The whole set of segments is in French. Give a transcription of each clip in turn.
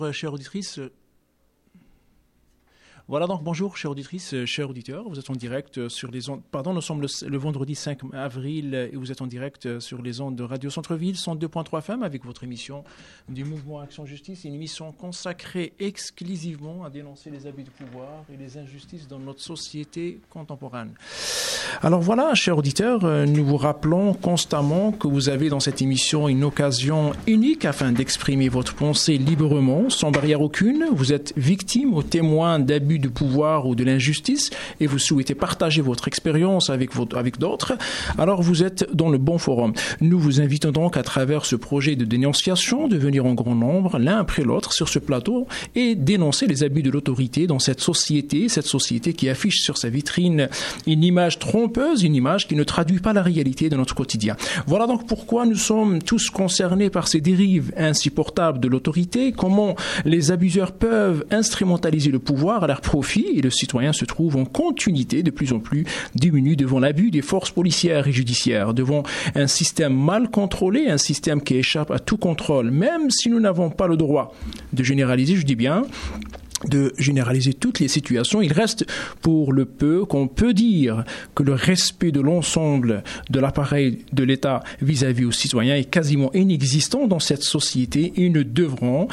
Chère auditrice, voilà donc bonjour chère auditrice, chers auditeurs, vous êtes en direct sur les ondes, nous sommes le vendredi 5 avril et vous êtes en direct sur les ondes de Radio Centre-Ville 102.3 FM avec votre émission du Mouvement Action Justice, une émission consacrée exclusivement à dénoncer les abus de pouvoir et les injustices dans notre société contemporaine. Alors voilà, chers auditeurs, nous vous rappelons constamment que vous avez dans cette émission une occasion unique afin d'exprimer votre pensée librement, sans barrière aucune. Vous êtes victime ou témoin d'abus de pouvoir ou de l'injustice et vous souhaitez partager votre expérience avec d'autres, alors vous êtes dans le bon forum. Nous vous invitons donc à travers ce projet de dénonciation de venir en grand nombre, l'un après l'autre, sur ce plateau et dénoncer les abus de l'autorité dans cette société qui affiche sur sa vitrine une image trompeuse, une image qui ne traduit pas la réalité de notre quotidien. Voilà donc pourquoi nous sommes tous concernés par ces dérives insupportables de l'autorité, comment les abuseurs peuvent instrumentaliser le pouvoir à leur profit et le citoyen se trouve en continuité de plus en plus démuni devant l'abus des forces policières et judiciaires, devant un système mal contrôlé, un système qui échappe à tout contrôle, même si nous n'avons pas le droit de généraliser, je dis bien, de généraliser toutes les situations. Il reste pour le peu qu'on peut dire que le respect de l'ensemble de l'appareil de l'État vis-à-vis aux citoyens est quasiment inexistant dans cette société et nous devrons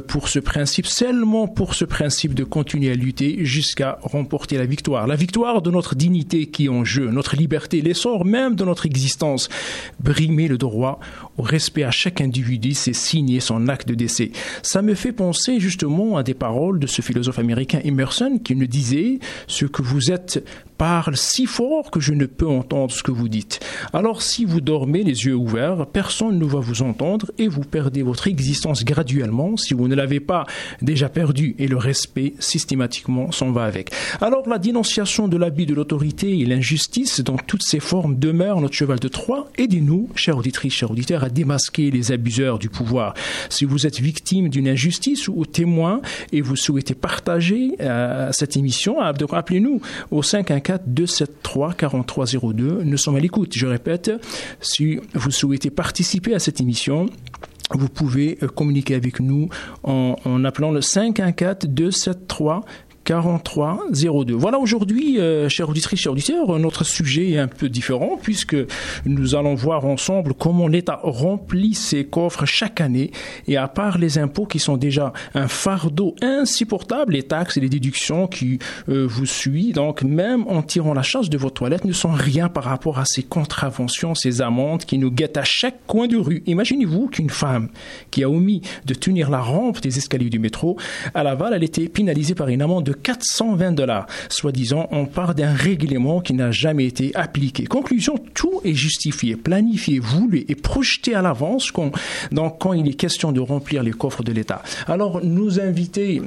seulement pour ce principe de continuer à lutter jusqu'à remporter la victoire. La victoire de notre dignité qui est en jeu, notre liberté, l'essor même de notre existence. Brimer le droit au respect à chaque individu, c'est signer son acte de décès. Ça me fait penser justement à des paroles de ce philosophe américain Emerson qui nous disait « Ce que vous êtes parle si fort que je ne peux entendre ce que vous dites. Alors si vous dormez les yeux ouverts, personne ne va vous entendre et vous perdez votre existence graduellement si vous ne l'avez pas déjà perdu et le respect systématiquement s'en va avec. » Alors la dénonciation de l'abus de l'autorité et l'injustice dans toutes ses formes demeure notre cheval de Troie. Aidez-nous, chères auditrices, chers auditeurs, à démasquer les abuseurs du pouvoir. Si vous êtes victime d'une injustice ou témoin et vous souhaitez partager cette émission, appelez-nous au 514-273-4302. Nous sommes à l'écoute. Je répète, si vous souhaitez participer à cette émission, vous pouvez communiquer avec nous en appelant le 514-273-4302. Voilà, aujourd'hui, chers auditrices, chers auditeurs, notre sujet est un peu différent puisque nous allons voir ensemble comment l'État remplit ses coffres chaque année et à part les impôts qui sont déjà un fardeau insupportable, les taxes et les déductions qui vous suivent, donc même en tirant la chasse de votre toilette, ne sont rien par rapport à ces contraventions, ces amendes qui nous guettent à chaque coin de rue. Imaginez-vous qu'une femme qui a omis de tenir la rampe des escaliers du métro, à Laval, elle était pénalisée par une amende de $420. Soi-disant, on part d'un règlement qui n'a jamais été appliqué. Conclusion, tout est justifié, planifié, voulu et projeté à l'avance quand il est question de remplir les coffres de l'État. Alors, nous invités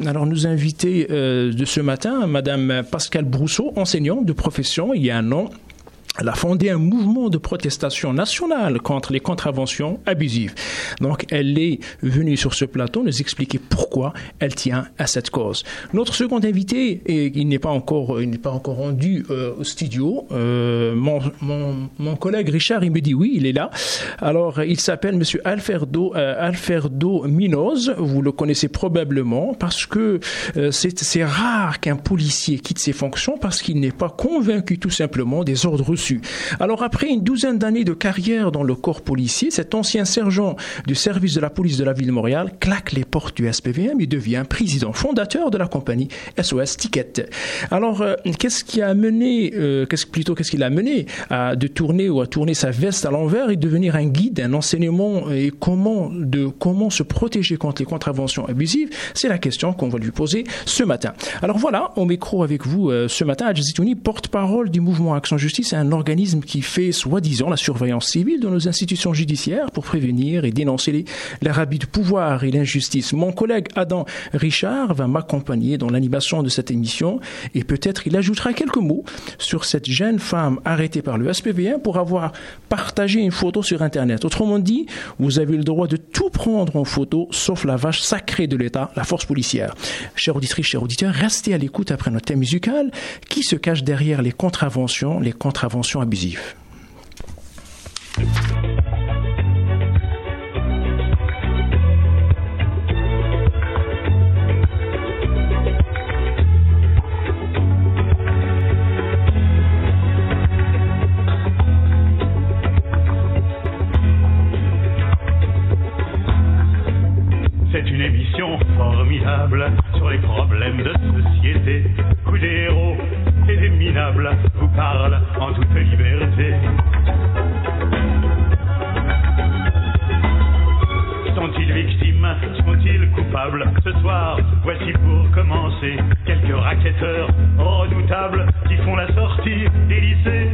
de ce matin, Madame Pascale Brousseau, enseignante de profession, il y a un an, elle a fondé un mouvement de protestation nationale contre les contraventions abusives. Donc, elle est venue sur ce plateau nous expliquer pourquoi elle tient à cette cause. Notre second invité, il n'est pas encore rendu au studio. Mon collègue Richard, il me dit oui, il est là. Alors, il s'appelle Monsieur Alfredo Minoz. Vous le connaissez probablement parce que c'est rare qu'un policier quitte ses fonctions parce qu'il n'est pas convaincu tout simplement des ordres reçus. Alors après une douzaine d'années de carrière dans le corps policier, cet ancien sergent du service de la police de la ville de Montréal claque les portes du SPVM et devient président fondateur de la compagnie SOS Ticket. Alors qu'est-ce qu'il a amené à tourner sa veste à l'envers et devenir un guide, un enseignement et comment se protéger contre les contraventions abusives? C'est la question qu'on va lui poser ce matin. Alors voilà, au micro avec vous ce matin, Adji Zitouni, porte-parole du mouvement Action Justice, un organisme qui fait soi-disant la surveillance civile de nos institutions judiciaires pour prévenir et dénoncer les abus de pouvoir et l'injustice. Mon collègue Adam Richard va m'accompagner dans l'animation de cette émission et peut-être il ajoutera quelques mots sur cette jeune femme arrêtée par le SPVM pour avoir partagé une photo sur Internet. Autrement dit, vous avez le droit de tout prendre en photo sauf la vache sacrée de l'État, la force policière. Chers auditrices, chers auditeurs, restez à l'écoute après notre thème musical qui se cache derrière les contraventions abusives. émission formidable sur les problèmes de société, où des héros et des minables vous parlent en toute liberté. Sont-ils victimes? Sont-ils coupables? Ce soir, voici pour commencer quelques racketteurs redoutables qui font la sortie des lycées.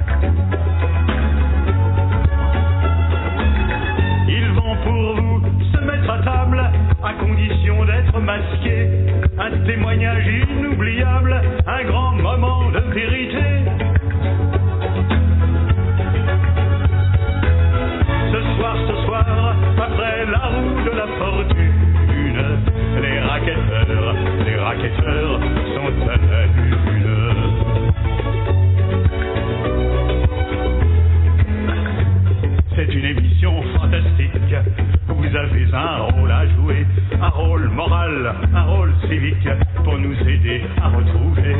Ils vont pour vous se mettre à table à condition d'être masqués. Un témoignage inoubliable, un grand moment de vérité. Ce soir, après la roue de la fortune, les racketteurs sont à la lune. C'est une émission fantastique, vous avez un rôle à jouer, un rôle moral, un rôle civique, pour nous aider à retrouver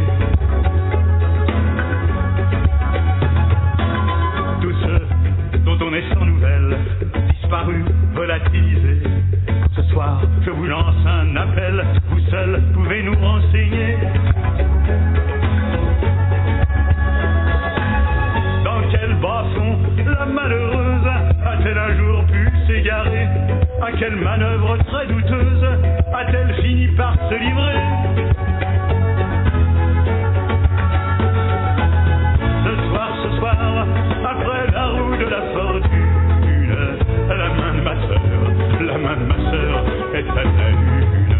tous ceux dont on est sans nouvelles, disparus, volatilisés. Ce soir, je vous lance un appel, vous seuls pouvez nous renseigner. Dans quel bas-fond la malheureuse a-t-elle un jour pu s'égarer? À quelle manœuvre très douteuse a-t-elle fini par se livrer? Ce soir, après la roue de la fortune, la main de ma sœur est à la lune.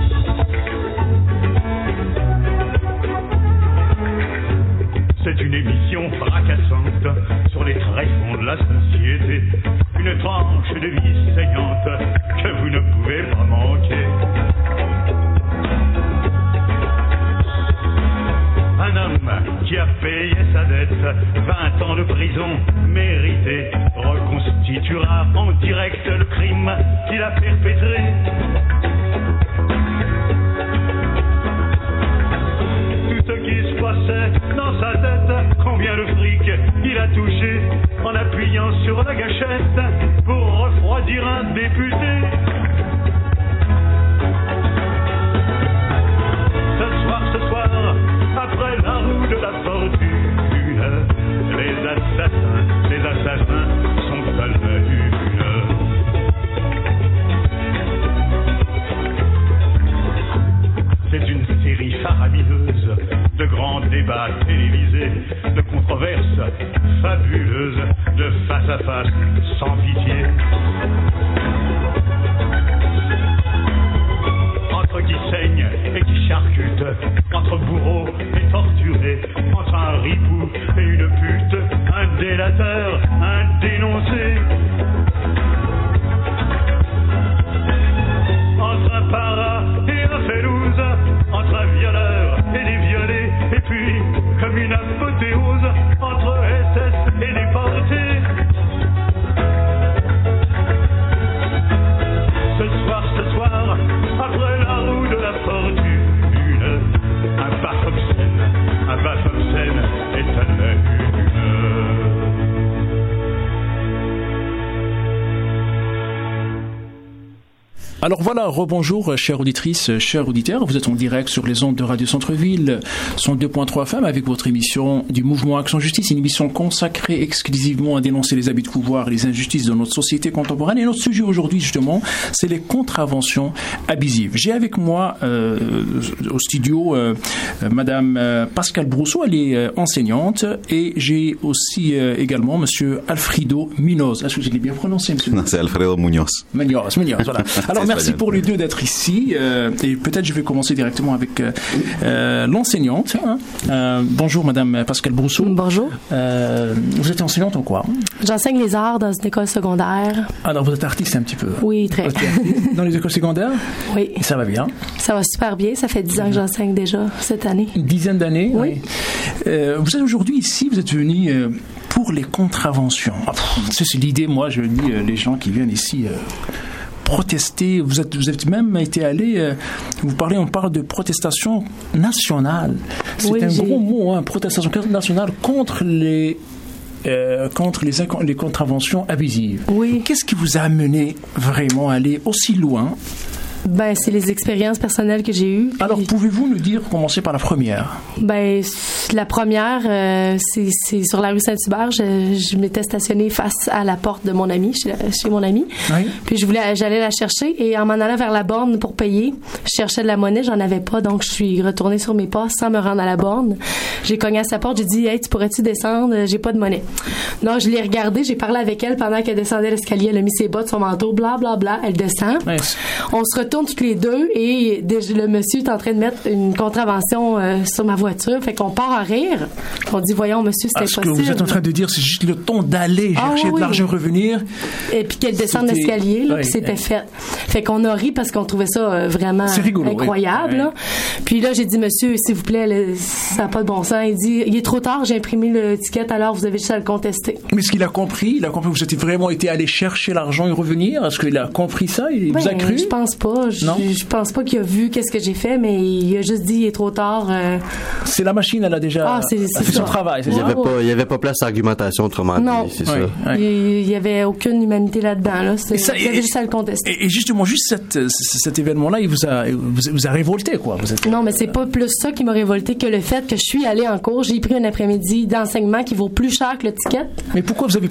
C'est une émission fracassante sur les tréfonds de la société, une tranche de vie saignante que vous ne pouvez pas manquer. Un homme qui a payé sa dette, 20 ans de prison méritée, reconstituera en direct le crime qu'il a perpétré. Tout ce qui se passait dans sa tête, combien de fric il a touché en appuyant sur la gâchette pour refroidir un député. Ce soir, après la roue de la fortune, les assassins sont à la lune. C'est une série faramineuse de grands débats télévisés, de controverses fabuleuses, de face à face sans pitié. Entre qui saigne et qui charcute, entre bourreaux et torturés, entre un ripou et une pute, un délateur, un dénoncé, entre un para et un félouse, entre un violeur et des violés, et puis, comme une apothéose, entre SS et déportés. Ce soir, après la roue de la fortune, un baf obscène est à la lune. Alors voilà, rebonjour, chères auditrices, chers auditeurs. Vous êtes en direct sur les ondes de Radio Centre-Ville, 102.3 FM, avec votre émission du Mouvement Action Justice, une émission consacrée exclusivement à dénoncer les abus de pouvoir et les injustices de notre société contemporaine. Et notre sujet aujourd'hui, justement, c'est les contraventions abusives. J'ai avec moi au studio Madame Pascale Brousseau, elle est enseignante, et j'ai aussi également Monsieur Alfredo Munoz. Est-ce que je l'ai bien prononcé, Monsieur? Non, c'est Alfredo Munoz. Munoz, voilà. Alors merci pour les deux d'être ici, et peut-être je vais commencer directement avec l'enseignante. Bonjour Madame Pascale Brousseau. Bonjour. Vous êtes enseignante en quoi? J'enseigne les arts dans une école secondaire. Alors vous êtes artiste un petit peu? Oui, très. Dans les écoles secondaires? Oui. Et ça va bien? Ça va super bien, ça fait 10 ans que j'enseigne déjà cette année. Une dizaine d'années? Oui. Vous êtes aujourd'hui ici, vous êtes venu pour les contraventions. C'est l'idée, moi je dis, les gens qui viennent ici... protester, vous êtes même été allé, on parle de protestation nationale. C'est un gros mot, protestation nationale contre les contraventions abusives. Oui. Qu'est-ce qui vous a amené vraiment à aller aussi loin Ben, c'est les expériences personnelles que j'ai eues. Alors, pouvez-vous nous dire, commencer par la première? Ben, la première, c'est sur la rue Saint-Hubert. Je m'étais stationnée face à la porte de mon ami, chez mon ami. Oui. Puis j'allais la chercher et en m'en allant vers la borne pour payer, je cherchais de la monnaie, j'en avais pas, donc je suis retournée sur mes pas sans me rendre à la borne. J'ai cogné à sa porte, j'ai dit « Hey, tu pourrais-tu descendre? J'ai pas de monnaie. » Non, je l'ai regardée, j'ai parlé avec elle pendant qu'elle descendait l'escalier, elle a mis ses bottes, son manteau, bla bla bla, elle descend. Oui. On se retourne toutes les deux et le monsieur est en train de mettre une contravention sur ma voiture, fait qu'on part à rire. On dit « Voyons, monsieur, c'est impossible. » Ce que vous êtes en train de dire, c'est juste le temps d'aller chercher de l'argent, revenir. Et puis qu'elle descende l'escalier, là, puis c'était fait. Fait qu'on a ri parce qu'on trouvait ça vraiment rigolo, incroyable. Là. Puis là, j'ai dit, monsieur, s'il vous plaît, ça n'a pas de bon sens. Il dit, il est trop tard, j'ai imprimé l'étiquette, alors vous avez juste à le contester. Mais est-ce qu'il a compris? Il a compris que vous étiez vraiment été allé chercher l'argent et revenir? Est-ce qu'il a compris ça? Il vous a cru? Je pense pas. Je pense pas qu'il a vu qu'est-ce que j'ai fait, mais il a juste dit, il est trop tard. C'est la machine, elle a déjà fait son travail. Il n'y avait pas place d'argumentation, autrement dit. Non. C'est ça. Il n'y avait aucune humanité là-dedans. Là. Il avait juste à le contester. Et justement, cet événement-là, il vous a révolté, quoi. Non, mais c'est pas plus ça qui m'a révolté que le fait que je suis allée en cours. J'ai pris un après-midi d'enseignement qui vaut plus cher que le ticket. Mais pourquoi vous avez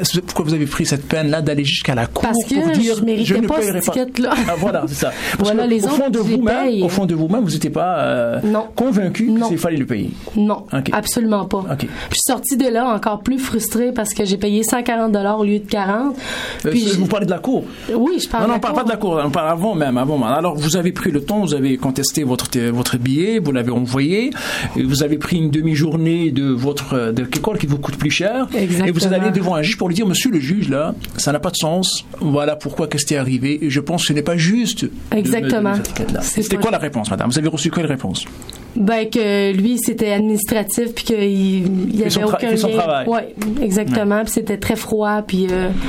pris cette peine-là d'aller jusqu'à la cour parce que pour dire je méritais pas ce ticket-là. Ah, voilà, c'est ça. Parce voilà, les autres, au fond de vous-même, vous n'étiez pas convaincu qu'il fallait le payer. Non, absolument pas. Okay. Je suis sortie de là encore plus frustrée parce que j'ai payé 140$ au lieu de 40. Puis vous parlez de la cour? Oui, je parle de la cour. Non, on parle pas de la cour, on parle avant même. Alors, vous avez pris le temps, vous avez contesté votre billet, vous l'avez envoyé, vous avez pris une demi-journée de l'école qui vous coûte plus cher. Exactement. Et vous êtes allé devant un juge pour lui dire, monsieur le juge, là, ça n'a pas de sens, voilà pourquoi qu'est-ce qui est arrivé, et je pense que ce n'est pas juste. Exactement. C'était quoi la réponse, madame? Vous avez reçu quelle réponse? Ben, que lui, c'était administratif, puis qu'il y avait aucun lien. Son travail. Oui, exactement. Puis c'était très froid, puis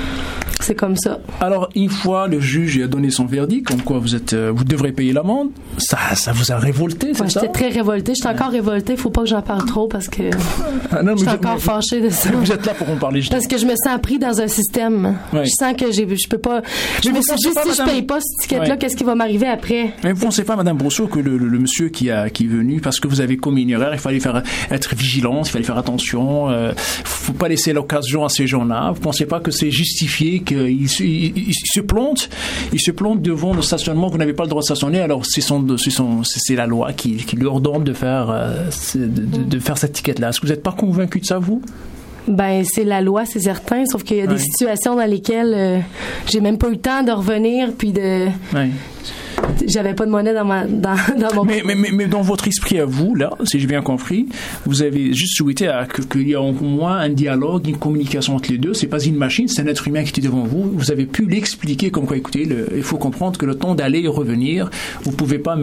c'est comme ça. Alors, une fois le juge a donné son verdict, comme quoi vous devrez payer l'amende, ça vous a révolté, c'est ça? J'étais très révoltée. J'étais encore révoltée. Il ne faut pas que j'en parle trop parce que je suis encore fâchée de ça. Vous êtes là pour en parler. Parce que je me sens pris dans un système. Oui. Je sens que je peux pas. Je me sens juste si je paye pas ce ticket-là, qu'est-ce qui va m'arriver après? Mais vous ne pensez pas, Madame Brousseau, que le monsieur qui est venu, parce que vous avez commis une erreur, il fallait être vigilant, il fallait faire attention, faut pas laisser l'occasion à ces gens-là. Vous pensez pas que c'est justifié qu'ils se plantent devant le stationnement, vous n'avez pas le droit de stationner, alors c'est la loi qui lui ordonne de faire cette étiquette-là. Est-ce que vous n'êtes pas convaincu de ça, vous? Ben, c'est la loi, c'est certain, sauf qu'il y a des situations dans lesquelles j'ai même pas eu le temps de revenir, puis de... Oui. J'avais pas de monnaie dans mon... Mais dans votre esprit à vous, là, si j'ai bien compris, vous avez juste souhaité qu'il y ait au moins un dialogue, une communication entre les deux. C'est pas une machine, c'est un être humain qui était devant vous. Vous avez pu l'expliquer comme quoi, écoutez, il faut comprendre que le temps d'aller et revenir, vous pouvez pas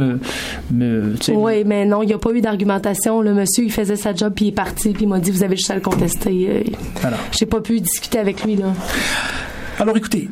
Oui, mais non, il n'y a pas eu d'argumentation. Le monsieur, il faisait sa job, puis il est parti, puis il m'a dit, vous avez juste à le contester. Voilà. J'ai pas pu discuter avec lui, là. Alors, écoutez,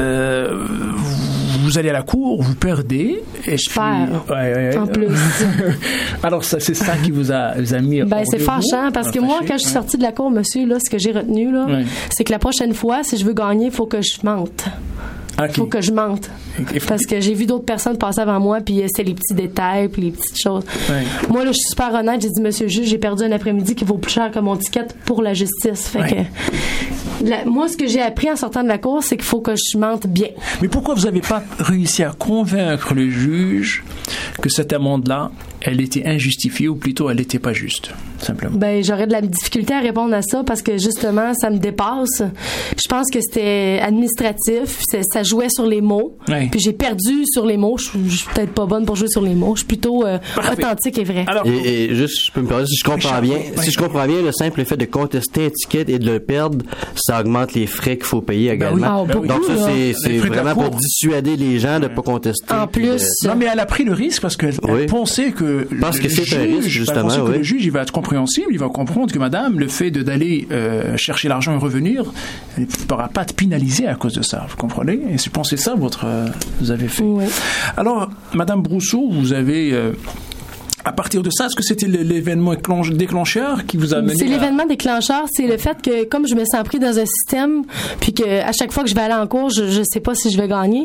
vous allez à la cour, vous perdez. Et en plus. Alors, c'est ça qui vous a mis... Ben, c'est fâchant, parce que moi, quand je suis sortie de la cour, monsieur, là, ce que j'ai retenu, là, c'est que la prochaine fois, si je veux gagner, il faut que je mente. Il faut que je mente. Parce que j'ai vu d'autres personnes passer avant moi, puis c'est les petits détails, puis les petites choses. Ouais. Moi, là, je suis super honnête. J'ai dit, monsieur le juge, j'ai perdu un après-midi qui vaut plus cher que mon ticket pour la justice. Fait que, moi, ce que j'ai appris en sortant de la cour, c'est qu'il faut que je mente bien. Mais pourquoi vous n'avez pas réussi à convaincre le juge que cette amende-là, elle était injustifiée, ou plutôt elle n'était pas juste, simplement? Ben, j'aurais de la difficulté à répondre à ça parce que justement, ça me dépasse. Je pense que c'était administratif, ça jouait sur les mots. Oui. Puis j'ai perdu sur les mots. Je suis peut-être pas bonne pour jouer sur les mots. Je suis plutôt authentique et vrai. Alors, et juste, je peux me permettre, si je comprends bien, le simple fait de contester un ticket et de le perdre, ça augmente les frais qu'il faut payer également. Ben oui. Donc ça, c'est vraiment pour dissuader les gens de ne pas contester. En plus. Non, mais elle a pris le risque parce qu'elle pensait que le juge, il va être compréhensible, il va comprendre que madame, le fait d'aller chercher l'argent et revenir, il ne pourra pas te pénaliser à cause de ça, vous comprenez? Et je pense que c'est ça vous avez fait. Oui. Alors, madame Brousseau, vous avez à partir de ça, est-ce que c'était l'événement déclencheur qui vous a amené? C'est l'événement déclencheur, c'est le fait que comme je me sens pris dans un système, puis que à chaque fois que je vais aller en cours, je sais pas si je vais gagner.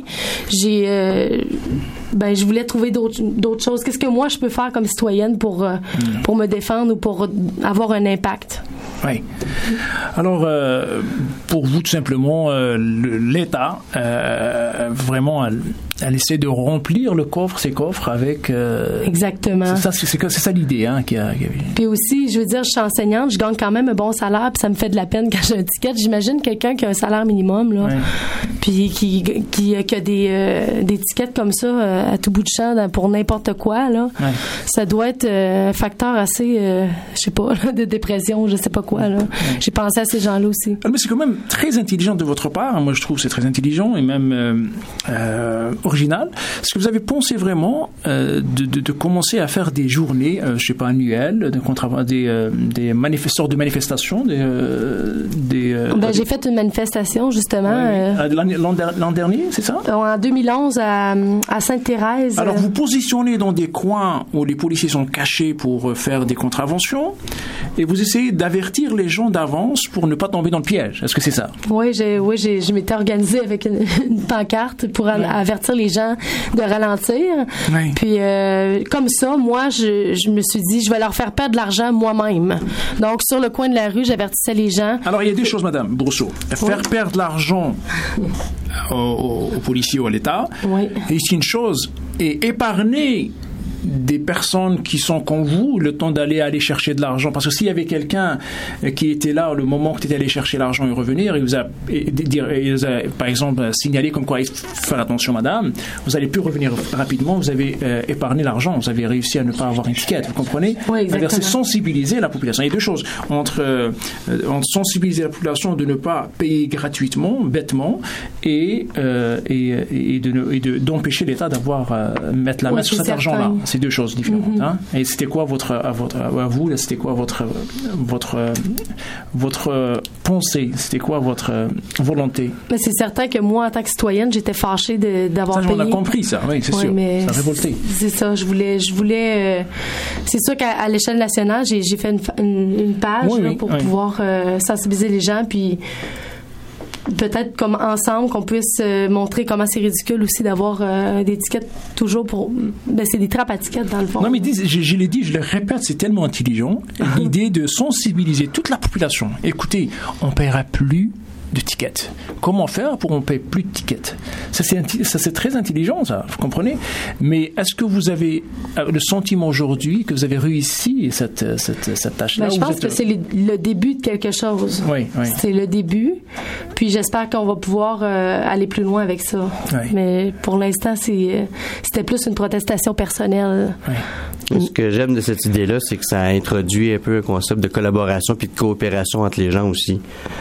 Je voulais trouver d'autres choses. Qu'est-ce que moi je peux faire comme citoyenne pour me défendre ou pour avoir un impact? Oui. Alors, pour vous, tout simplement, l'État, vraiment, elle essaie de remplir ces coffres avec... Exactement. C'est ça l'idée, hein, qu'il y a. Puis aussi, je veux dire, je suis enseignante, je gagne quand même un bon salaire, puis ça me fait de la peine quand j'ai un ticket. J'imagine quelqu'un qui a un salaire minimum, là, puis qui a des tickets comme ça à tout bout de champ pour n'importe quoi, là. Ouais. Ça doit être un facteur assez, je sais pas, de dépression, je sais pas quoi, là. J'ai pensé à ces gens-là aussi. Mais c'est quand même très intelligent de votre part. Moi, je trouve que c'est très intelligent et même original. Est-ce que vous avez pensé vraiment de commencer à faire des journées, je sais pas, annuelles, des sortes de manifestations, j'ai fait une manifestation, justement. L'an dernier, c'est ça? En 2011, à Sainte-Thérèse. Alors, vous positionnez dans des coins où les policiers sont cachés pour faire des contraventions et vous essayez d'avertir les gens d'avance pour ne pas tomber dans le piège. Est-ce que c'est ça? Oui, je m'étais organisée avec une pancarte pour avertir les gens de ralentir. Oui. Puis, comme ça, moi, je me suis dit, je vais leur faire perdre de l'argent moi-même. Donc, sur le coin de la rue, j'avertissais les gens. Alors, il y a deux choses, Madame Brousseau. Faire perdre de l'argent aux policiers ou à l'État. Oui. Et ici, une chose, et épargner des personnes qui sont comme vous le temps aller chercher de l'argent, parce que s'il y avait quelqu'un qui était là le moment que tu étais allé chercher l'argent et revenir, il vous a par exemple signalé comme quoi il faut faire attention madame, vous allez plus revenir rapidement, vous avez épargné l'argent, vous avez réussi à ne pas avoir une étiquette, vous comprenez? Oui, exactement. C'est sensibiliser la population. Il y a deux choses entre sensibiliser la population de ne pas payer gratuitement, bêtement, et d'empêcher l'État d'avoir mettre la main sur cet argent-là. C'est deux choses différentes. Mm-hmm. Hein? Et c'était quoi c'était quoi votre pensée? C'était quoi votre volonté? Mais c'est certain que moi, en tant que citoyenne, j'étais fâchée d'avoir payé. Ça, on a compris ça, oui, c'est sûr. Ça a révolté. C'est ça, je voulais c'est sûr qu'à l'échelle nationale, j'ai fait une page pour pouvoir sensibiliser les gens, puis peut-être comme ensemble qu'on puisse montrer comment c'est ridicule aussi d'avoir des étiquettes toujours pour... c'est des trappes à étiquettes dans le fond. Non mais je l'ai dit, je le répète, c'est tellement intelligent. L'idée de sensibiliser toute la population. Écoutez, on ne paiera plus de tickets. Comment faire pour qu'on ne paye plus de tickets? Ça, c'est très intelligent, ça, vous comprenez? Mais est-ce que vous avez le sentiment aujourd'hui que vous avez réussi cette tâche-là? Je pense que c'est le début de quelque chose. Oui. C'est le début. Puis j'espère qu'on va pouvoir aller plus loin avec ça. Oui. Mais pour l'instant, c'était plus une protestation personnelle. Oui. Ce que j'aime de cette idée-là, c'est que ça introduit un peu un concept de collaboration puis de coopération entre les gens aussi.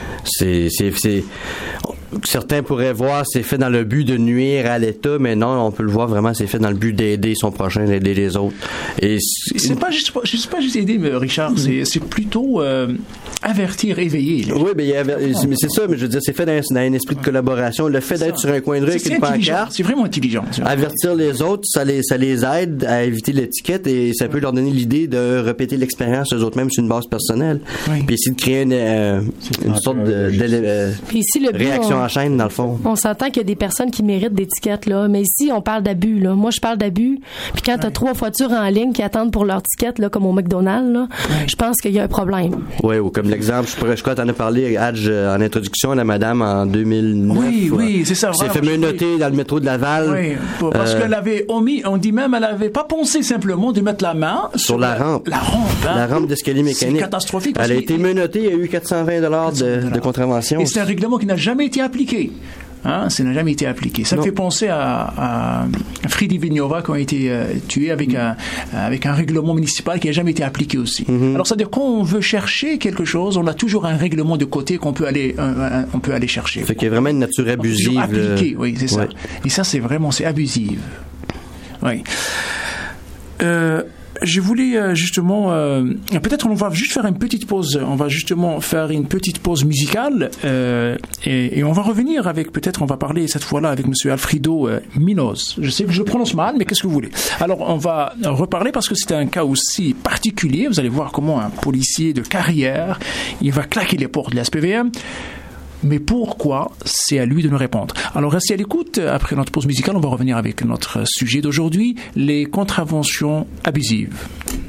Certains pourraient voir c'est fait dans le but de nuire à l'État, mais non, on peut le voir vraiment, c'est fait dans le but d'aider son prochain, d'aider les autres. Et c'est pas juste aider, mais Richard, c'est plutôt avertir, éveiller. Oui, mais c'est ça, mais je veux dire, c'est fait dans un esprit de collaboration. Le fait d'être sur un coin de rue avec une pancarte, c'est vraiment intelligent. Avertir les autres, ça les aide à éviter l'étiquette et ça peut leur donner l'idée de répéter l'expérience eux autres même sur une base personnelle. Oui. Puis essayer de créer une sorte de réaction en chaîne, dans le fond. On s'entend qu'il y a des personnes qui méritent d'étiquettes, là, mais ici, on parle d'abus, là. Moi, je parle d'abus, puis quand t'as 3 voitures en ligne qui attendent pour leur ticket, là, comme au McDonald's, là, je pense qu'il y a un problème. Oui, ou comme l'exemple, je crois que t'en as parlé, Hadj, en introduction, la madame, en 2009. Oui, c'est ça. Elle s'est fait menotter dans le métro de Laval. Oui, parce qu'elle avait on dit même, elle avait pas pensé simplement de mettre la main sur la rampe. La rampe d'escalier mécanique. C'est catastrophique. Elle a été menottée, il y a eu $420 de contravention. Et c'est un règlement qui n'a jamais été appliqué. Ça n'a jamais été appliqué. Ça me fait penser à Fridi Vignova qui a été tué avec un règlement municipal qui n'a jamais été appliqué aussi. Mm-hmm. Alors, c'est-à-dire quand on veut chercher quelque chose, on a toujours un règlement de côté qu'on peut aller chercher. Fait qu'il y a vraiment une nature abusive. Appliquée, oui, c'est ça. Et ça, c'est abusif. Oui. je voulais justement, peut-être on va juste faire une petite pause. On va justement faire une petite pause musicale et on va revenir avec, peut-être on va parler cette fois-là avec Monsieur Alfredo Minos. Je sais que je le prononce mal, mais qu'est-ce que vous voulez? Alors on va reparler parce que c'est un cas aussi particulier. Vous allez voir comment un policier de carrière, il va claquer les portes de la SPVM. Mais pourquoi? C'est à lui de nous répondre. Alors restez à l'écoute. Après notre pause musicale, on va revenir avec notre sujet d'aujourd'hui, les contraventions abusives.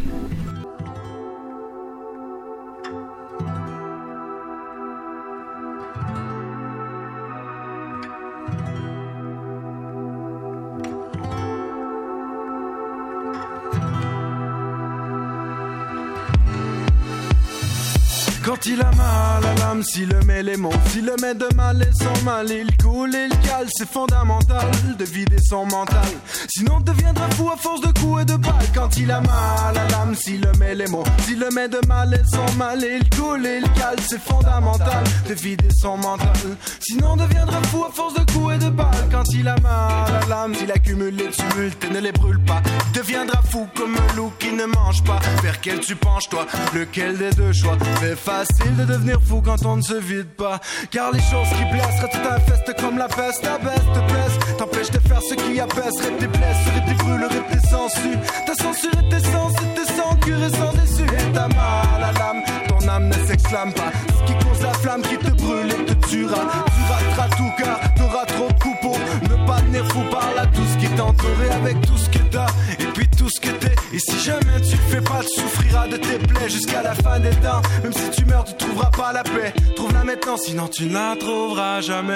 Quand il a mal à l'âme, s'il le met les mots, s'il le met de mal et sans mal, il coule et il cale, c'est fondamental de vider son mental. Sinon on deviendra fou à force de coups et de balles. Quand il a mal à l'âme, s'il le met les mots, s'il le met de mal et sans mal, il coule et il cale, c'est fondamental de vider son mental. Sinon on deviendra fou à force de coups et de balles. Quand il a mal à l'âme, s'il accumule les tumultes et ne les brûle pas, il deviendra fou comme un loup qui ne mange pas. Vers quel tu penches toi, lequel des deux choix? Mais facile de devenir fou quand on ne se vide pas. Car les choses qui blessent restent infestes comme la peste. Ta baisse te blesse, t'empêche de faire ce qui abaisserait tes blessures et tes brûlures et tes sangsues. Ta censure et tes sens et tes sangs curés sans issue. Et t'as mal à l'âme, ton âme ne s'exclame pas. Ce qui cause la flamme qui te brûle et te tuera. Tu rateras tout car t'auras trop de coups pour ne pas tenir fou par là tout ce qui t'entoure et avec tout ce que t'as et puis tout ce que t'es. Et si jamais tu le fais pas, tu souffriras de tes plaies jusqu'à la fin des temps. Même si tu meurs, tu trouveras pas la paix. Trouve-la maintenant, sinon tu ne la trouveras jamais.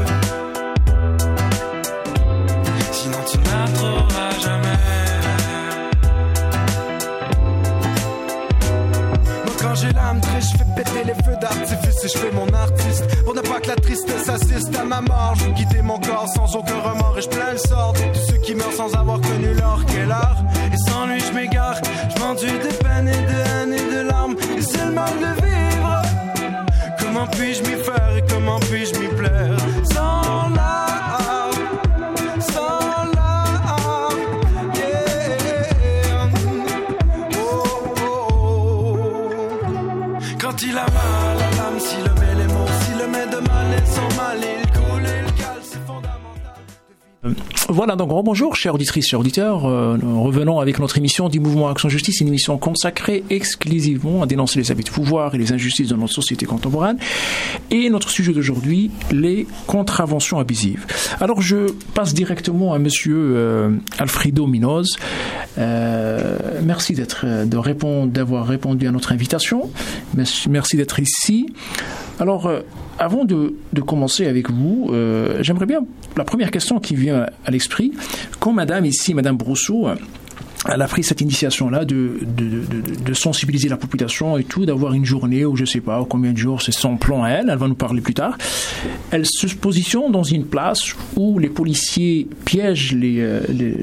Sinon tu ne la trouveras jamais. Moi quand j'ai l'âme triste, je fais péter les feux d'artifice et je fais mon artiste. Pour ne pas que la tristesse assiste à ma mort, je veux quitter mon corps sans aucun remords. Et je plains le sort de tous ceux qui meurent sans avoir connu l'or qu'est l'art. Et sans lui je m'égare, je m'enduis de peine et de haine et de larmes. Et c'est le mal de vivre. Comment puis-je m'y faire et comment puis-je m'y plaire? Sans l'art, sans l'art, yeah. Oh, oh, oh. Quand il a mal à l'âme, s'il le met les mots, s'il le met de mal et sans mal, il coule et il cale, c'est fondamental. Voilà, donc bonjour, chers auditrices, chers auditeurs. Revenons avec notre émission du Mouvement Action Justice, une émission consacrée exclusivement à dénoncer les abus de pouvoir et les injustices de notre société contemporaine. Et notre sujet d'aujourd'hui, les contraventions abusives. Alors, je passe directement à Monsieur Alfredo Minos. Merci d'avoir répondu à notre invitation. Merci d'être ici. Alors, avant de commencer avec vous, j'aimerais bien, la première question qui vient à l'esprit, quand Madame Brousseau, elle a pris cette initiation-là de sensibiliser la population et tout, d'avoir une journée ou je sais pas combien de jours, c'est son plan à elle va nous parler plus tard. Elle se positionne dans une place où les policiers piègent les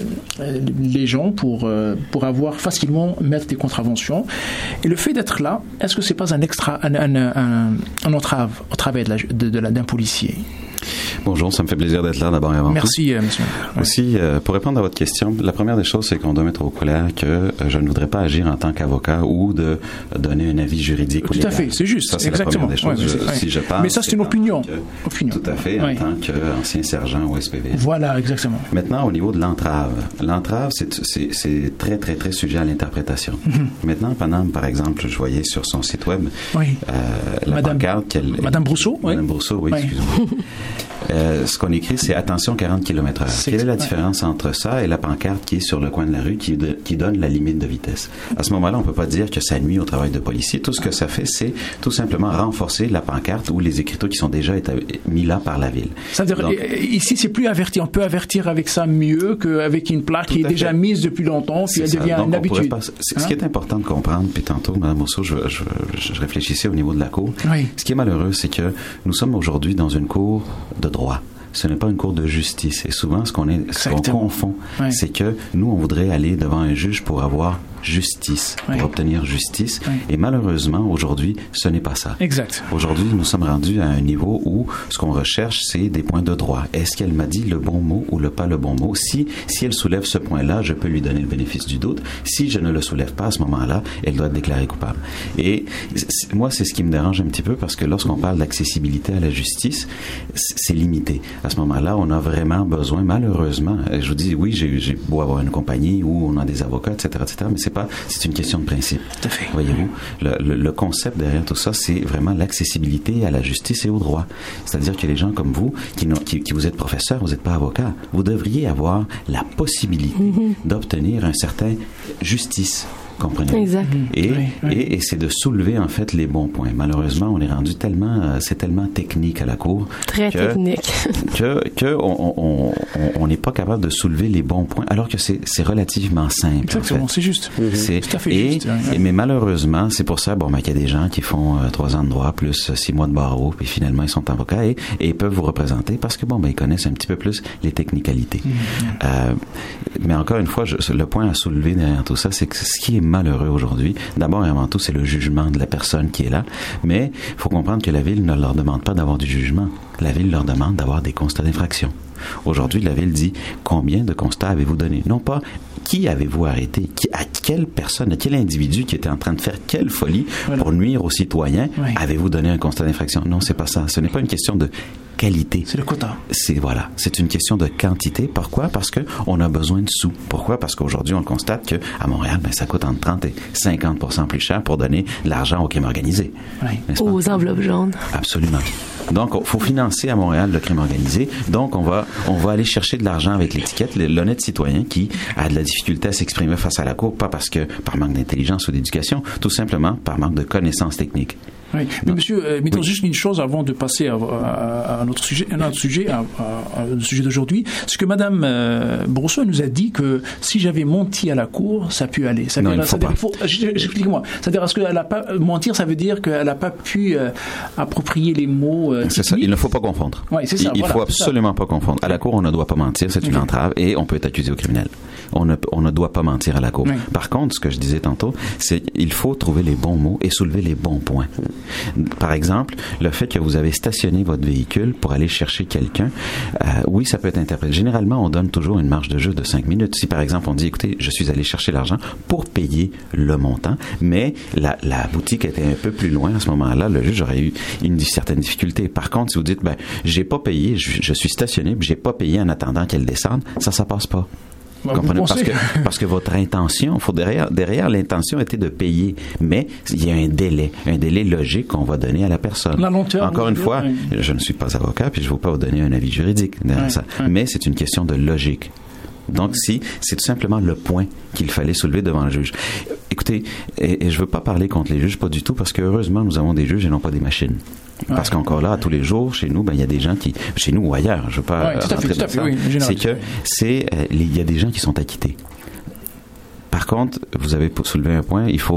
gens pour avoir facilement mettre des contraventions. Et le fait d'être là, est-ce que c'est pas un entrave au travail d'un policier? Bonjour, ça me fait plaisir d'être là d'abord et avant tout. Merci, monsieur. Aussi, pour répondre à votre question, la première des choses, c'est qu'on doit mettre au clair que je ne voudrais pas agir en tant qu'avocat ou de donner un avis juridique. Tout à fait, c'est juste. Ça, c'est exactement. La première des choses. Si je parle, mais ça, c'est une opinion. Tout à fait, en tant qu'ancien sergent au SPV. Voilà, exactement. Maintenant, au niveau de l'entrave. L'entrave, c'est très, très, très sujet à l'interprétation. Mm-hmm. Maintenant, Paname, par exemple, je voyais sur son site web la pancarte qu'elle... Madame Brousseau, oui. Madame Brousseau, oui, excusez-moi. Ce qu'on écrit, c'est attention 40 km/h. Quelle est la différence entre ça et la pancarte qui est sur le coin de la rue qui donne la limite de vitesse? À ce moment-là, on peut pas dire que ça nuit au travail de policier. Tout ce que ça fait, c'est tout simplement renforcer la pancarte ou les écriteaux qui sont déjà mis là par la ville. C'est-à-dire, ici, c'est plus averti. On peut avertir avec ça mieux qu'avec une plaque qui est déjà mise depuis longtemps, puis elle devient une habitude. Ce qui est important de comprendre, puis tantôt, Mme Brousseau, je réfléchissais au niveau de la cour. Oui. Ce qui est malheureux, c'est que nous sommes aujourd'hui dans une cour de droit. Ce n'est pas une cour de justice. Et souvent, ce qu'on confond, c'est que nous, on voudrait aller devant un juge pour avoir justice, pour obtenir justice. Et malheureusement, aujourd'hui, ce n'est pas ça. Exact. Aujourd'hui, nous sommes rendus à un niveau où ce qu'on recherche, c'est des points de droit. Est-ce qu'elle m'a dit le bon mot ou pas le bon mot? Si elle soulève ce point-là, je peux lui donner le bénéfice du doute. Si je ne le soulève pas à ce moment-là, elle doit être déclarée coupable. Et moi, c'est ce qui me dérange un petit peu parce que lorsqu'on parle d'accessibilité à la justice, c'est limité. À ce moment-là, on a vraiment besoin, malheureusement, je vous dis, oui, j'ai beau avoir une compagnie où on a des avocats, etc., mais c'est une question de principe. Tout à fait. Voyez-vous, le concept derrière tout ça, c'est vraiment l'accessibilité à la justice et au droit. C'est-à-dire que les gens comme vous, qui vous êtes professeur, vous n'êtes pas avocat, vous devriez avoir la possibilité d'obtenir un certain justice. Comprenez-vous? Exact. Et c'est de soulever en fait les bons points. Malheureusement, on est rendu c'est tellement technique à la cour. Très technique. que on n'est pas capable de soulever les bons points, alors que c'est relativement simple. Exactement, en fait. c'est juste. C'est tout à fait juste. Mais malheureusement, c'est pour ça, qu'il y a des gens qui font 3 ans de droit plus 6 mois de barreau, puis finalement ils sont avocats et ils peuvent vous représenter parce que ils connaissent un petit peu plus les technicalités. Mais encore une fois, le point à soulever derrière tout ça, c'est que ce qui est malheureux aujourd'hui, d'abord et avant tout, c'est le jugement de la personne qui est là, mais il faut comprendre que la Ville ne leur demande pas d'avoir du jugement. La Ville leur demande d'avoir des constats d'infraction. Aujourd'hui, la Ville dit combien de constats avez-vous donné? Non pas qui avez-vous arrêté, à quelle personne, à quel individu qui était en train de faire quelle folie pour nuire aux citoyens, avez-vous donné un constat d'infraction? Non, c'est pas ça. Ce n'est pas une question de qualité. C'est le quota. C'est une question de quantité. Pourquoi? Parce que on a besoin de sous. Pourquoi? Parce qu'aujourd'hui, on constate que à Montréal, ça coûte entre 30 et 50% plus cher pour donner de l'argent au crime organisé. Aux enveloppes jaunes. Absolument. Donc, il faut financer à Montréal le crime organisé. Donc, on va aller chercher de l'argent avec l'étiquette. L'honnête citoyen qui a de la difficulté à s'exprimer face à la cour, pas parce que par manque d'intelligence ou d'éducation, tout simplement par manque de connaissances techniques. Oui. Mais monsieur, mettons juste une chose avant de passer à notre sujet, le sujet d'aujourd'hui. C'est que Madame Brosseau nous a dit que si j'avais menti à la cour, ça peut aller. Non, il ne faut pas. Expliquez-moi. C'est-à-dire, est-ce qu'elle a pas mentir, ça veut dire qu'elle n'a pas pu approprier les mots c'est ça. Il ne faut pas confondre. Oui, c'est ça. Il ne faut absolument pas confondre. À la cour, on ne doit pas mentir. C'est une entrave et on peut être accusé au criminel. On ne doit pas mentir à la cour. Par contre, ce que je disais tantôt, c'est qu'il faut trouver les bons mots et soulever les bons points. Par exemple, le fait que vous avez stationné votre véhicule pour aller chercher quelqu'un, oui, ça peut être interprété. Généralement, on donne toujours une marge de jeu de 5 minutes. Si, par exemple, on dit, écoutez, je suis allé chercher l'argent pour payer le montant, mais la boutique était un peu plus loin à ce moment-là, le juge aurait eu une certaine difficulté. Par contre, si vous dites, j'ai pas payé, je suis stationné, j'ai pas payé en attendant qu'elle descende, ça passe pas. Comprenez? Parce que votre intention, derrière l'intention était de payer, mais il y a un délai logique qu'on va donner à la personne. La lenteur. Encore une fois, je ne suis pas avocat, puis je ne vais pas vous donner un avis juridique derrière ça, mais c'est une question de logique. Donc, c'est tout simplement le point qu'il fallait soulever devant le juge. Écoutez, et je veux pas parler contre les juges, pas du tout, parce que heureusement, nous avons des juges et non pas des machines. Parce qu'encore là, tous les jours, chez nous, il y a des gens qui, chez nous ou ailleurs, je veux pas rentrer dans ça, il y a des gens qui sont acquittés. Par contre, vous avez soulevé un point, il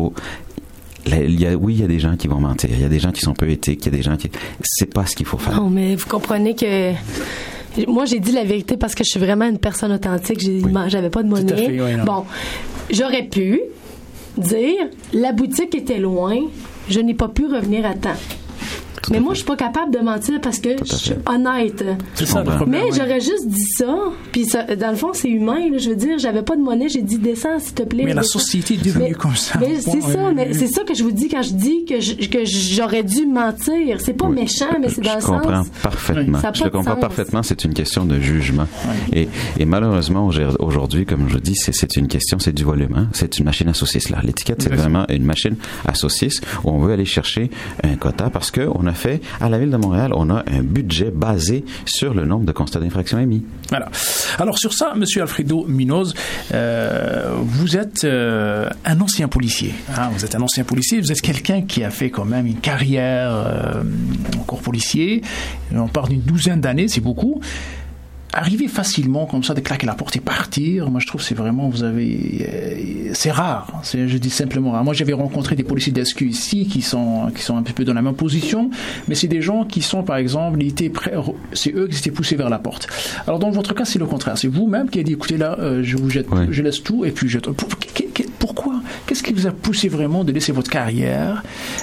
y a des gens qui vont mentir, il y a des gens qui sont peu éthiques, il y a des gens qui, c'est pas ce qu'il faut faire. Non, mais vous comprenez que moi, j'ai dit la vérité parce que je suis vraiment une personne authentique. J'avais pas de monnaie. Fait, bon, j'aurais pu dire la boutique était loin, je n'ai pas pu revenir à temps. Mais moi, je suis pas capable de mentir parce que je suis honnête. C'est ça le problème. Mais j'aurais juste dit ça, puis ça, dans le fond, c'est humain. Là, je veux dire, j'avais pas de monnaie, j'ai dit descends, s'il te plaît. Mais la société est devenue comme ça. Mais c'est ça, mais c'est ça que je vous dis quand je dis que j'aurais dû mentir. C'est pas méchant, mais c'est dans le sens. Je comprends parfaitement. Je le comprends parfaitement. C'est une question de jugement. Et malheureusement, aujourd'hui, comme je vous dis, c'est une question, c'est du volume. Hein? C'est une machine à saucisses là. L'étiquette, c'est vraiment une machine à saucisses où on veut aller chercher un quota parce que on a fait, à la Ville de Montréal, on a un budget basé sur le nombre de constats d'infraction émis. Voilà. Alors, sur ça, M. Alfredo Munoz, vous êtes un ancien policier. Hein? Vous êtes un ancien policier, vous êtes quelqu'un qui a fait quand même une carrière en corps policier. On parle d'une 12aine d'années, c'est beaucoup. Arriver facilement comme ça, de claquer la porte et partir, moi je trouve que c'est vraiment, c'est rare, je dis simplement rare. Moi j'avais rencontré des policiers d'SQ ici qui sont un petit peu dans la même position, mais c'est des gens qui sont par exemple, c'est eux qui s'étaient poussés vers la porte. Alors dans votre cas c'est le contraire, c'est vous-même qui avez dit écoutez là, je vous jette, je laisse tout et puis je... Pourquoi? Qu'est-ce qui vous a poussé vraiment de laisser votre carrière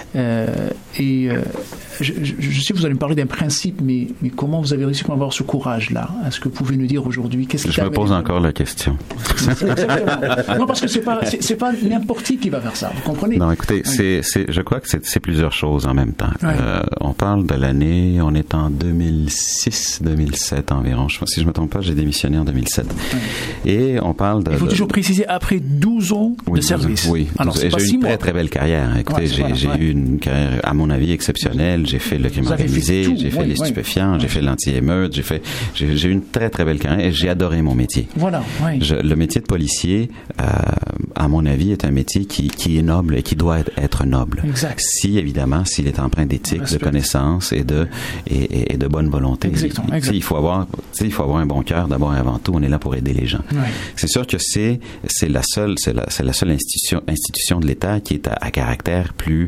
je sais que vous allez me parler d'un principe, mais comment vous avez réussi à avoir ce courage-là? Est-ce que vous pouvez nous dire aujourd'hui qu'est-ce qui Je me pose encore la question. Non, parce que c'est pas n'importe qui va faire ça. Vous comprenez? Non, écoutez, je crois que c'est plusieurs choses en même temps. Ouais. On parle de l'année, on est en 2006-2007 environ. Si je me trompe pas, j'ai démissionné en 2007. Ouais. Et on parle de... Il faut toujours préciser, après 12 ans de service. Oui, alors, j'ai eu une très très belle carrière. Écoutez, j'ai eu une carrière, à mon avis, exceptionnelle. J'ai fait le crime organisé, j'ai fait les stupéfiants, j'ai fait l'anti-émeute, j'ai eu une très très belle carrière et j'ai adoré mon métier. Voilà. Oui. Le métier de policier, à mon avis, est un métier qui est noble et qui doit être noble. Exact. S'il est empreint d'éthique, de connaissance et de bonne volonté. Exactement. Il faut avoir un bon cœur d'abord et avant tout. On est là pour aider les gens. Oui. C'est sûr que c'est la seule institution de l'État qui est à caractère plus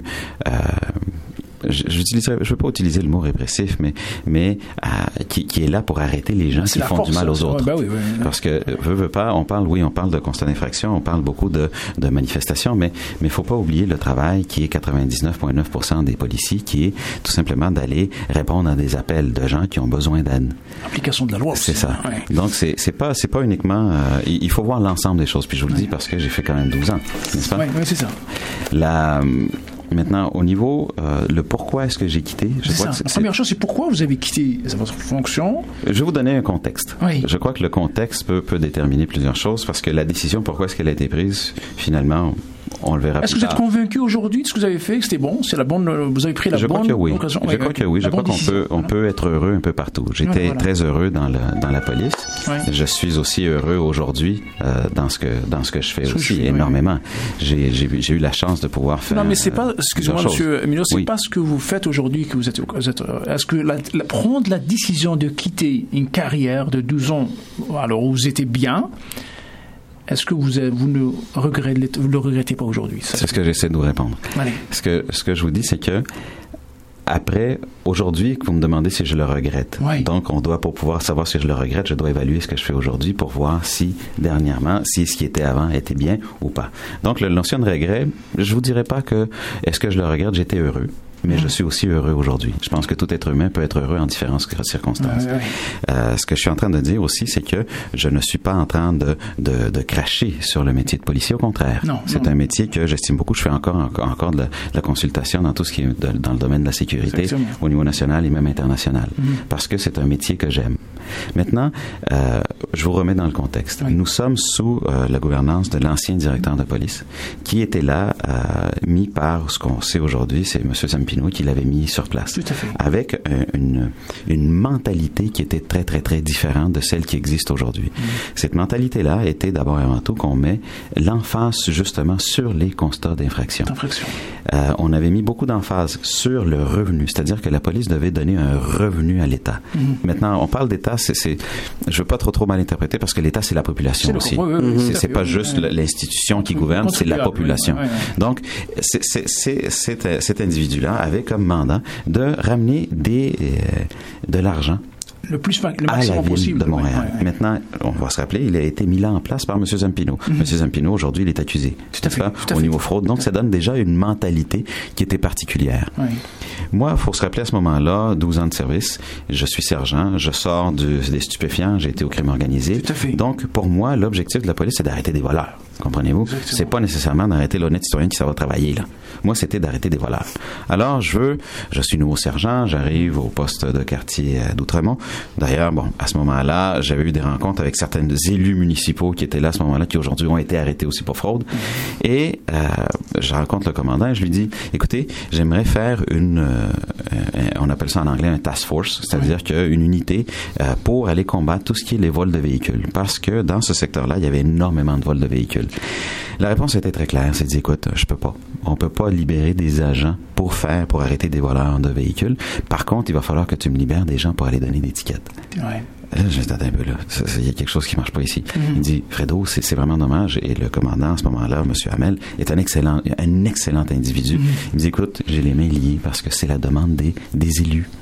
je veux pas utiliser le mot répressif, mais qui est là pour arrêter les gens qui font du mal aux autres. Oui. Parce que veut pas, on parle de constat d'infraction, on parle beaucoup de manifestations, mais faut pas oublier le travail qui est 99,9% des policiers, qui est tout simplement d'aller répondre à des appels de gens qui ont besoin d'aide. Application de la loi. C'est ça. Ouais. Donc c'est pas uniquement. Il faut voir l'ensemble des choses. Puis je vous le dis parce que j'ai fait quand même 12 ans, n'est-ce pas? Oui, c'est ça. Maintenant, au niveau, le pourquoi est-ce que j'ai quitté? La première chose, c'est pourquoi vous avez quitté votre fonction? Je vais vous donner un contexte. Oui. Je crois que le contexte peut déterminer plusieurs choses parce que la décision, pourquoi est-ce qu'elle a été prise, finalement, on le verra plus tard. Est-ce que vous êtes convaincu aujourd'hui de ce que vous avez fait, que c'était bon? Vous avez pris la bonne occasion? Je crois que oui. Je crois qu'on peut être heureux un peu partout. J'étais très heureux dans la police. Ouais. Je suis aussi heureux aujourd'hui dans ce que je fais aussi, énormément. J'ai eu la chance de pouvoir faire. Non, mais c'est pas, excusez-moi, monsieur Milo, c'est pas ce que vous faites aujourd'hui que vous êtes est-ce que prendre la décision de quitter une carrière de 12 ans, alors où vous étiez bien, est-ce que vous ne le regrettez pas aujourd'hui? C'est ce que j'essaie de vous répondre. Allez. Ce que je vous dis, c'est que après, aujourd'hui, vous me demandez si je le regrette. Oui. Donc, pour pouvoir savoir si je le regrette, je dois évaluer ce que je fais aujourd'hui pour voir si, dernièrement, si ce qui était avant était bien ou pas. Donc, la notion de regret, je vous dirais pas que, est-ce que je le regrette, j'étais heureux. Mais je suis aussi heureux aujourd'hui. Je pense que tout être humain peut être heureux en différentes circonstances. Ce que je suis en train de dire aussi, c'est que je ne suis pas en train de cracher sur le métier de policier. Au contraire, c'est un métier que j'estime beaucoup. Je fais encore de la consultation dans tout ce qui est dans le domaine de la sécurité au niveau national et même international. Parce que c'est un métier que j'aime. Maintenant, je vous remets dans le contexte. Nous sommes sous la gouvernance de l'ancien directeur de police qui était là, mis par ce qu'on sait aujourd'hui, c'est M. Zampino qui l'avait mis sur place. Tout à fait. Avec une mentalité qui était très, très, très différente de celle qui existe aujourd'hui. Cette mentalité-là était d'abord et avant tout qu'on met l'emphase justement sur les constats d'infraction. On avait mis beaucoup d'emphase sur le revenu, c'est-à-dire que la police devait donner un revenu à l'État. Maintenant, on parle d'État, je veux pas trop mal interpréter parce que l'État, c'est la population aussi. C'est pas juste l'institution qui gouverne, c'est la population. Donc, cet individu-là avait comme mandat de ramener de l'argent le à la ville possible de Montréal. Maintenant, on va se rappeler, il a été mis là en place par M. Zampino. M. Zampino, aujourd'hui, il est accusé. Tout à fait. Au niveau fraude. Donc, ça donne déjà une mentalité qui était particulière. Moi, il faut se rappeler à ce moment-là, 12 ans de service, je suis sergent, je sors des stupéfiants, j'ai été au crime organisé. Tout à fait. Donc, pour moi, l'objectif de la police, c'est d'arrêter des voleurs. Comprenez-vous? Exactement. C'est pas nécessairement d'arrêter l'honnête citoyen qui s'en va travailler, là. Moi, c'était d'arrêter des voleurs. Alors, je suis nouveau sergent, j'arrive au poste de quartier d'Outremont. D'ailleurs, à ce moment-là, j'avais eu des rencontres avec certains élus municipaux qui étaient là à ce moment-là, qui aujourd'hui ont été arrêtés aussi pour fraude. Et je rencontre le commandant et je lui dis, écoutez, j'aimerais faire on appelle ça en anglais un task force, c'est-à-dire qu'une unité pour aller combattre tout ce qui est les vols de véhicules. Parce que dans ce secteur-là, il y avait énormément de vols de véhicules. La réponse était très claire. C'est dit, écoute, on peut pas libérer des agents pour arrêter des voleurs de véhicules. Par contre, il va falloir que tu me libères des gens pour aller donner des tickets. Ouais. Là, je dis, attends un peu, là. Il y a quelque chose qui marche pas ici. Il me dit, Fredo, c'est vraiment dommage. Et le commandant, à ce moment-là, M. Hamel, est un excellent individu. Il me dit, écoute, j'ai les mains liées parce que c'est la demande des élus.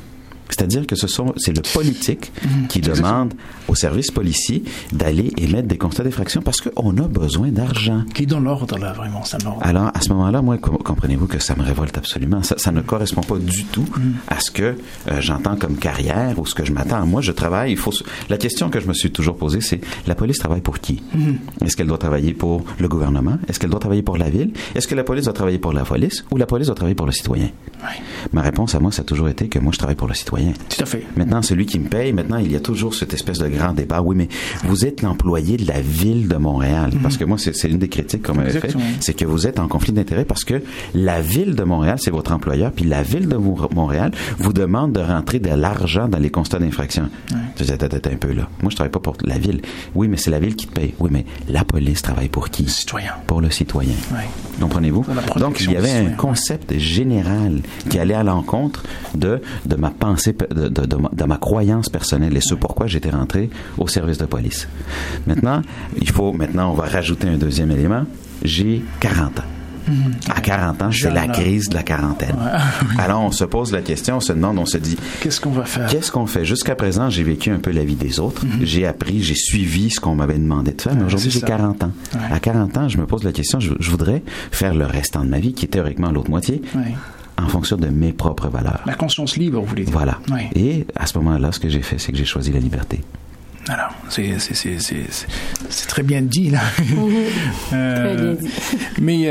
C'est-à-dire que c'est le politique qui demande aux services policiers d'aller émettre des constats d'infraction parce qu'on a besoin d'argent. Qui est dans l'ordre, là, vraiment, ça l'ordre. Alors, à ce moment-là, moi, comprenez-vous que ça me révolte absolument. Ça ne correspond pas du tout à ce que j'entends comme carrière ou ce que je m'attends. Moi, je travaille, la question que je me suis toujours posée, c'est, la police travaille pour qui? Est-ce qu'elle doit travailler pour le gouvernement? Est-ce qu'elle doit travailler pour la ville? Est-ce que la police doit travailler pour la police ou la police doit travailler pour le citoyen? Oui. Ma réponse à moi, ça a toujours été que moi, je travaille pour le citoyen. Tout à fait. Maintenant, celui qui me paye, maintenant, il y a toujours cette espèce de grand débat. Oui, mais vous êtes l'employé de la ville de Montréal. Parce que moi, c'est une des critiques qu'on m'avait fait. C'est que vous êtes en conflit d'intérêts parce que la ville de Montréal, c'est votre employeur, puis la ville de Montréal vous demande de rentrer de l'argent dans les constats d'infraction. Je disais, attends un peu, là. Moi, je travaille pas pour la ville. Oui, mais c'est la ville qui te paye. Oui, mais la police travaille pour qui? Le citoyen. Pour le citoyen. Comprenez-vous? Donc, il y avait un concept général qui allait à l'encontre de ma pensée, de ma croyance personnelle et ce pourquoi j'étais rentré au service de police. Maintenant, on va rajouter un deuxième élément. J'ai 40 ans. À 40 ans, c'est la crise de la quarantaine. Alors, on se pose la question, on se demande, on se dit... Qu'est-ce qu'on va faire? Qu'est-ce qu'on fait? Jusqu'à présent, j'ai vécu un peu la vie des autres. J'ai appris, j'ai suivi ce qu'on m'avait demandé de faire, mais aujourd'hui, j'ai 40 ans. À 40 ans, je me pose la question, je voudrais faire le restant de ma vie, qui est théoriquement l'autre moitié, en fonction de mes propres valeurs. La conscience libre, vous voulez dire. Voilà. Et à ce moment-là, ce que j'ai fait, c'est que j'ai choisi la liberté. Alors, c'est très bien dit, là. Très bien dit. Mais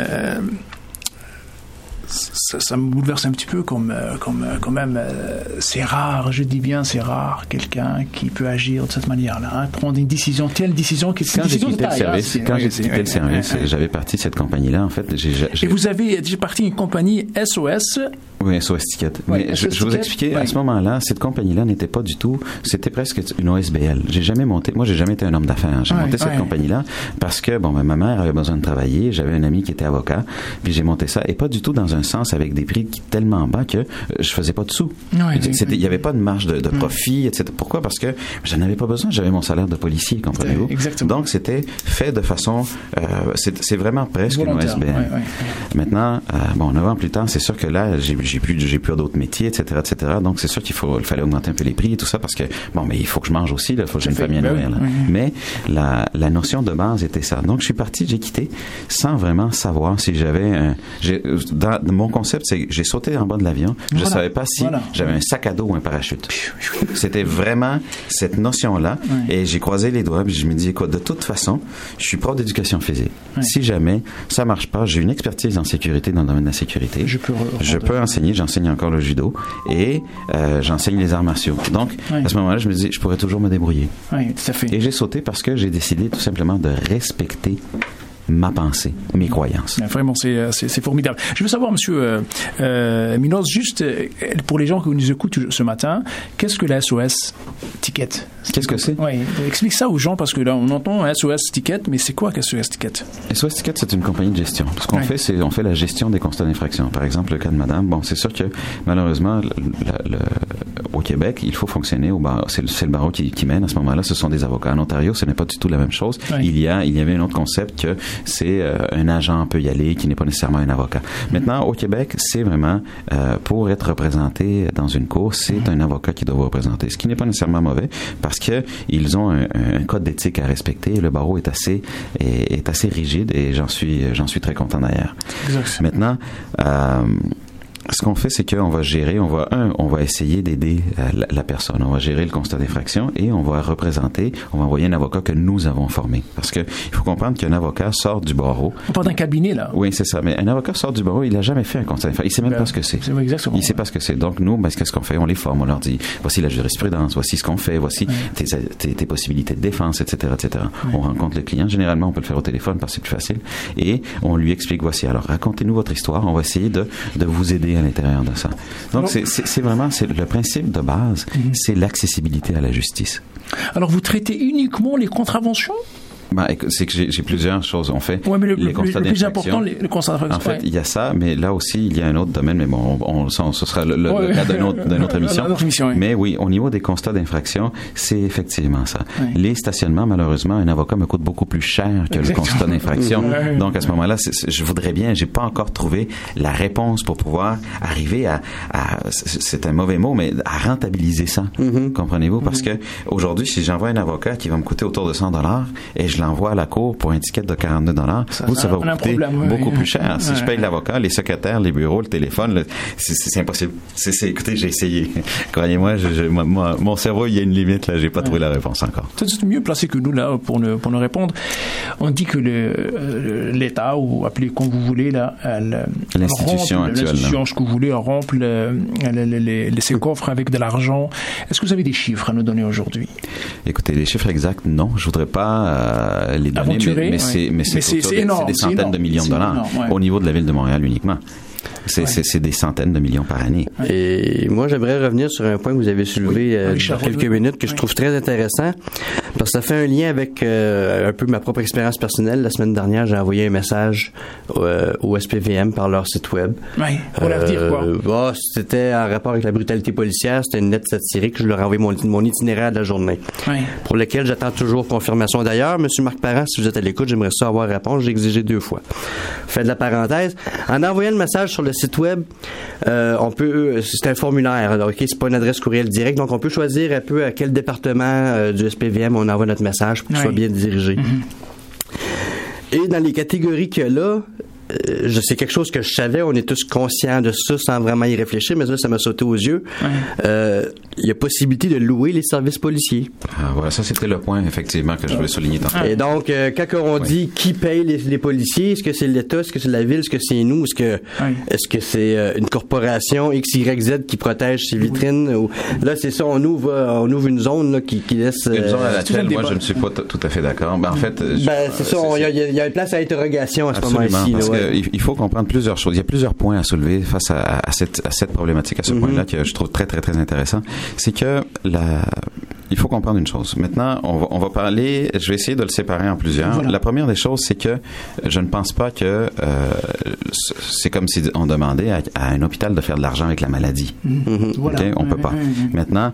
ça me bouleverse un petit peu quand même. C'est rare, je dis bien, c'est rare, quelqu'un qui peut agir de cette manière-là, prendre une décision, telle décision qui est quand j'ai quitté le service, j'avais parti de cette compagnie-là, en fait. Et vous avez parti une compagnie SOS. Oui, SOS Ticket. Mais je vais vous expliquer, à ce moment-là, cette compagnie-là n'était pas du tout, c'était presque une OSBL. J'ai jamais été un homme d'affaires. J'ai monté cette compagnie-là parce que, ma mère avait besoin de travailler, j'avais un ami qui était avocat, puis j'ai monté ça, et pas du tout dans un sens avec des prix tellement bas que je faisais pas de sous. Il y avait pas de marge de profit, etc. Pourquoi? Parce que j'en avais pas besoin, j'avais mon salaire de policier, comprenez-vous? Exactement. Donc, c'était fait de façon, c'est vraiment presque volontaire, une OSBL. Maintenant, 9 ans plus tard, c'est sûr que là, j'ai plus d'autres métiers, etc. Donc, c'est sûr qu'il fallait augmenter un peu les prix et tout ça parce que, mais il faut que je mange aussi, il faut que j'ai une famille à nourrir. Mais la notion de base était ça. Donc, je suis parti, j'ai quitté sans vraiment savoir si j'avais mon concept, c'est que j'ai sauté en bas de l'avion. Je savais pas si j'avais un sac à dos ou un parachute. C'était vraiment cette notion-là. Et j'ai croisé les doigts, puis je me dis, écoute, de toute façon, je suis prof d'éducation physique. Si jamais ça marche pas, j'ai une expertise en sécurité dans le domaine de la sécurité. Je peux enseigner, j'enseigne encore le judo et j'enseigne les arts martiaux. Donc, à ce moment-là, je me dis, je pourrais toujours me débrouiller. Oui, tout à fait. Et j'ai sauté parce que j'ai décidé tout simplement de respecter ma pensée, mes croyances. Vraiment, c'est formidable. Je veux savoir, monsieur Minos, juste pour les gens qui nous écoutent ce matin, qu'est-ce que la SOS Ticket? Qu'est-ce que c'est? Oui, explique ça aux gens parce que là, on entend SOS Ticket, mais c'est quoi SOS Ticket? SOS Ticket, c'est une compagnie de gestion. Ce qu'on fait, c'est on fait la gestion des constats d'infraction. Par exemple, le cas de madame, c'est sûr que malheureusement, au Québec, il faut fonctionner au barreau. C'est le barreau qui mène à ce moment-là. Ce sont des avocats. En Ontario, ce n'est pas du tout la même chose. Il y avait un autre concept que c'est un agent peut y aller qui n'est pas nécessairement un avocat. Maintenant, au Québec, c'est vraiment pour être représenté dans une cour, c'est un avocat qui doit vous représenter. Ce qui n'est pas nécessairement mauvais parce que ils ont un code d'éthique à respecter. Le barreau est assez rigide et j'en suis très content d'ailleurs. Exact. Maintenant, ce qu'on fait, c'est qu'on va gérer, on va essayer d'aider la personne. On va gérer le constat d'infraction et on va envoyer un avocat que nous avons formé. Parce que il faut comprendre qu'un avocat sort du barreau. Pas d'un cabinet, là. Oui, c'est ça. Mais un avocat sort du barreau, il n'a jamais fait un constat d'infraction. Il sait même pas ce que c'est. Exactement. Il sait pas ce que c'est. Donc, nous, qu'est-ce qu'on fait? On les forme. On leur dit, voici la jurisprudence, voici ce qu'on fait, voici tes possibilités de défense, etc., etc. On rencontre le client. Généralement, on peut le faire au téléphone parce que c'est plus facile. Et on lui explique, voici, alors, racontez-nous votre histoire. On va essayer de vous aider à l'intérieur de ça. Donc, c'est vraiment le principe de base, c'est l'accessibilité à la justice. Alors, vous traitez uniquement les contraventions? C'est que j'ai plusieurs choses. On fait mais le constats plus important, les constats d'infraction. En fait, il y a ça, mais là aussi, il y a un autre domaine, mais bon, ce sera le cas d'une autre émission. Oui. Mais oui, au niveau des constats d'infraction, c'est effectivement ça. Oui. Les stationnements, malheureusement, un avocat me coûte beaucoup plus cher que le constat d'infraction. Donc, à ce moment-là, je voudrais bien, j'ai pas encore trouvé la réponse pour pouvoir arriver à c'est un mauvais mot, mais à rentabiliser ça. Comprenez-vous? Parce que aujourd'hui, si j'envoie un avocat qui va me coûter autour de $100 et je l'envoie à la cour pour un ticket de $42, ça va vous coûter beaucoup plus cher. Si je paye l'avocat, les secrétaires, les bureaux, le téléphone, c'est impossible. Écoutez, j'ai essayé. Croyez-moi, mon cerveau, il y a une limite, là, j'ai pas trouvé la réponse encore. C'est mieux placé que nous, là, pour nous répondre. On dit que l'État, ou appelez comme vous voulez, là, l'institution actuelle, l'institution, ce que vous voulez, rompt ses coffres avec de l'argent. Est-ce que vous avez des chiffres à nous donner aujourd'hui? Écoutez, les chiffres exacts, non. Je voudrais pas les donner, mais c'est énorme. C'est des centaines de millions de dollars au niveau de la ville de Montréal uniquement. C'est des centaines de millions par année. Et moi, j'aimerais revenir sur un point que vous avez soulevé il y a quelques minutes que je trouve très intéressant parce que ça fait un lien avec un peu ma propre expérience personnelle. La semaine dernière, j'ai envoyé un message au SPVM par leur site web. Oui, pour leur dire quoi? C'était en rapport avec la brutalité policière. C'était une lettre satirique. Je leur ai envoyé mon itinéraire de la journée pour lequel j'attends toujours confirmation. D'ailleurs, M. Marc Parent, si vous êtes à l'écoute, j'aimerais ça avoir réponse. J'ai exigé 2 fois. Fait de la parenthèse. En envoyant le message sur le site web, c'est un formulaire, alors, c'est pas une adresse courriel directe, donc on peut choisir un peu à quel département du SPVM on envoie notre message pour qu'il soit bien dirigé. Et dans les catégories qu'il y a là, c'est quelque chose que je savais, on est tous conscients de ça sans vraiment y réfléchir, mais là, ça m'a sauté aux yeux. Il y a possibilité de louer les services policiers. Voilà, ça c'était le point, effectivement, que je voulais souligner tantôt. Et donc, quand on dit qui paye les policiers, est-ce que c'est l'État, est-ce que c'est la ville, est-ce que c'est nous, est-ce que c'est une corporation XYZ qui protège ses vitrines? Ou, là, c'est ça, on ouvre une zone là, qui laisse... Une zone à laquelle, moi, je ne suis pas tout à fait d'accord. En fait... c'est ça, il y a une place à interrogation à ce moment-ci. Il faut comprendre plusieurs choses. Il y a plusieurs points à soulever face à cette problématique, à ce point-là, que je trouve très, très, très intéressant. C'est que il faut comprendre une chose. Maintenant, on va parler, je vais essayer de le séparer en plusieurs. Voilà. La première des choses, c'est que je ne pense pas que c'est comme si on demandait à un hôpital de faire de l'argent avec la maladie. Voilà. Okay? On peut pas. Maintenant,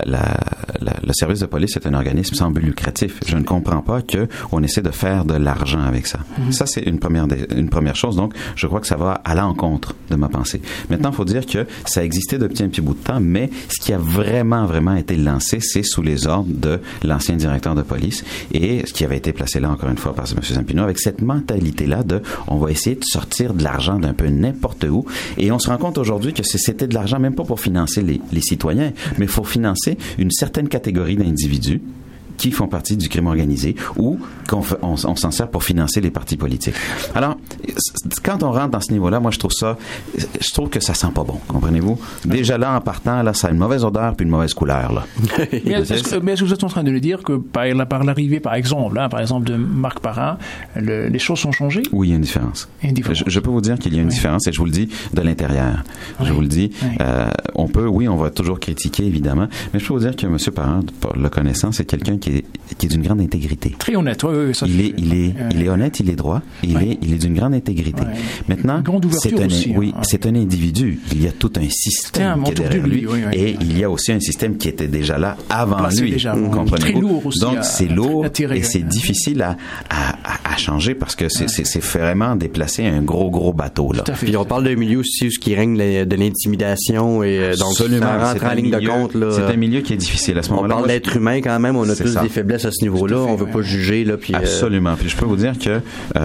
le service de police est un organisme sans but lucratif. Je ne comprends pas qu'on essaie de faire de l'argent avec ça. Ça, c'est une première chose. Donc, je crois que ça va à l'encontre de ma pensée. Maintenant, il faut dire que ça existait depuis un petit bout de temps, mais ce qui a vraiment, vraiment été lancé, c'est sous les ordres de l'ancien directeur de police et ce qui avait été placé là, encore une fois, par M. Zampino, avec cette mentalité-là on va essayer de sortir de l'argent d'un peu n'importe où. Et on se rend compte aujourd'hui que c'était de l'argent même pas pour financer les citoyens, mais pour financer une certaine catégorie d'individus qui font partie du crime organisé ou on s'en sert pour financer les partis politiques. Alors, quand on rentre dans ce niveau-là, moi, je trouve que ça sent pas bon, comprenez-vous? Déjà là, en partant, là, ça a une mauvaise odeur puis une mauvaise couleur, là. Mais est-ce que vous êtes en train de nous dire que par l'arrivée, par exemple, de Marc Parent, les choses sont changées? Oui, il y a une différence. Je peux vous dire qu'il y a une différence et je vous le dis de l'intérieur. Je vous le dis. On va toujours critiquer, évidemment, mais je peux vous dire que M. Parent, pour le connaissant, c'est quelqu'un qui est d'une grande intégrité. Très honnête, oui. Ça, il est honnête, il est droit, il est d'une grande intégrité. Maintenant, c'est un individu. Il y a tout un système qui est derrière lui, et il y a aussi un système qui était déjà là avant lui. Comprenez-vous? Très lourd aussi. Donc, c'est lourd et c'est difficile à changer parce que c'est vraiment déplacer un gros bateau, là. Puis on parle d'un milieu aussi où il règne de l'intimidation et donc ça rentre en ligne de compte, là. C'est un milieu qui est difficile à ce moment-là. On parle d'être humain quand même, on a tous des faiblesses à ce niveau-là, on veut pas juger, là. Puis absolument. Puis je peux vous dire que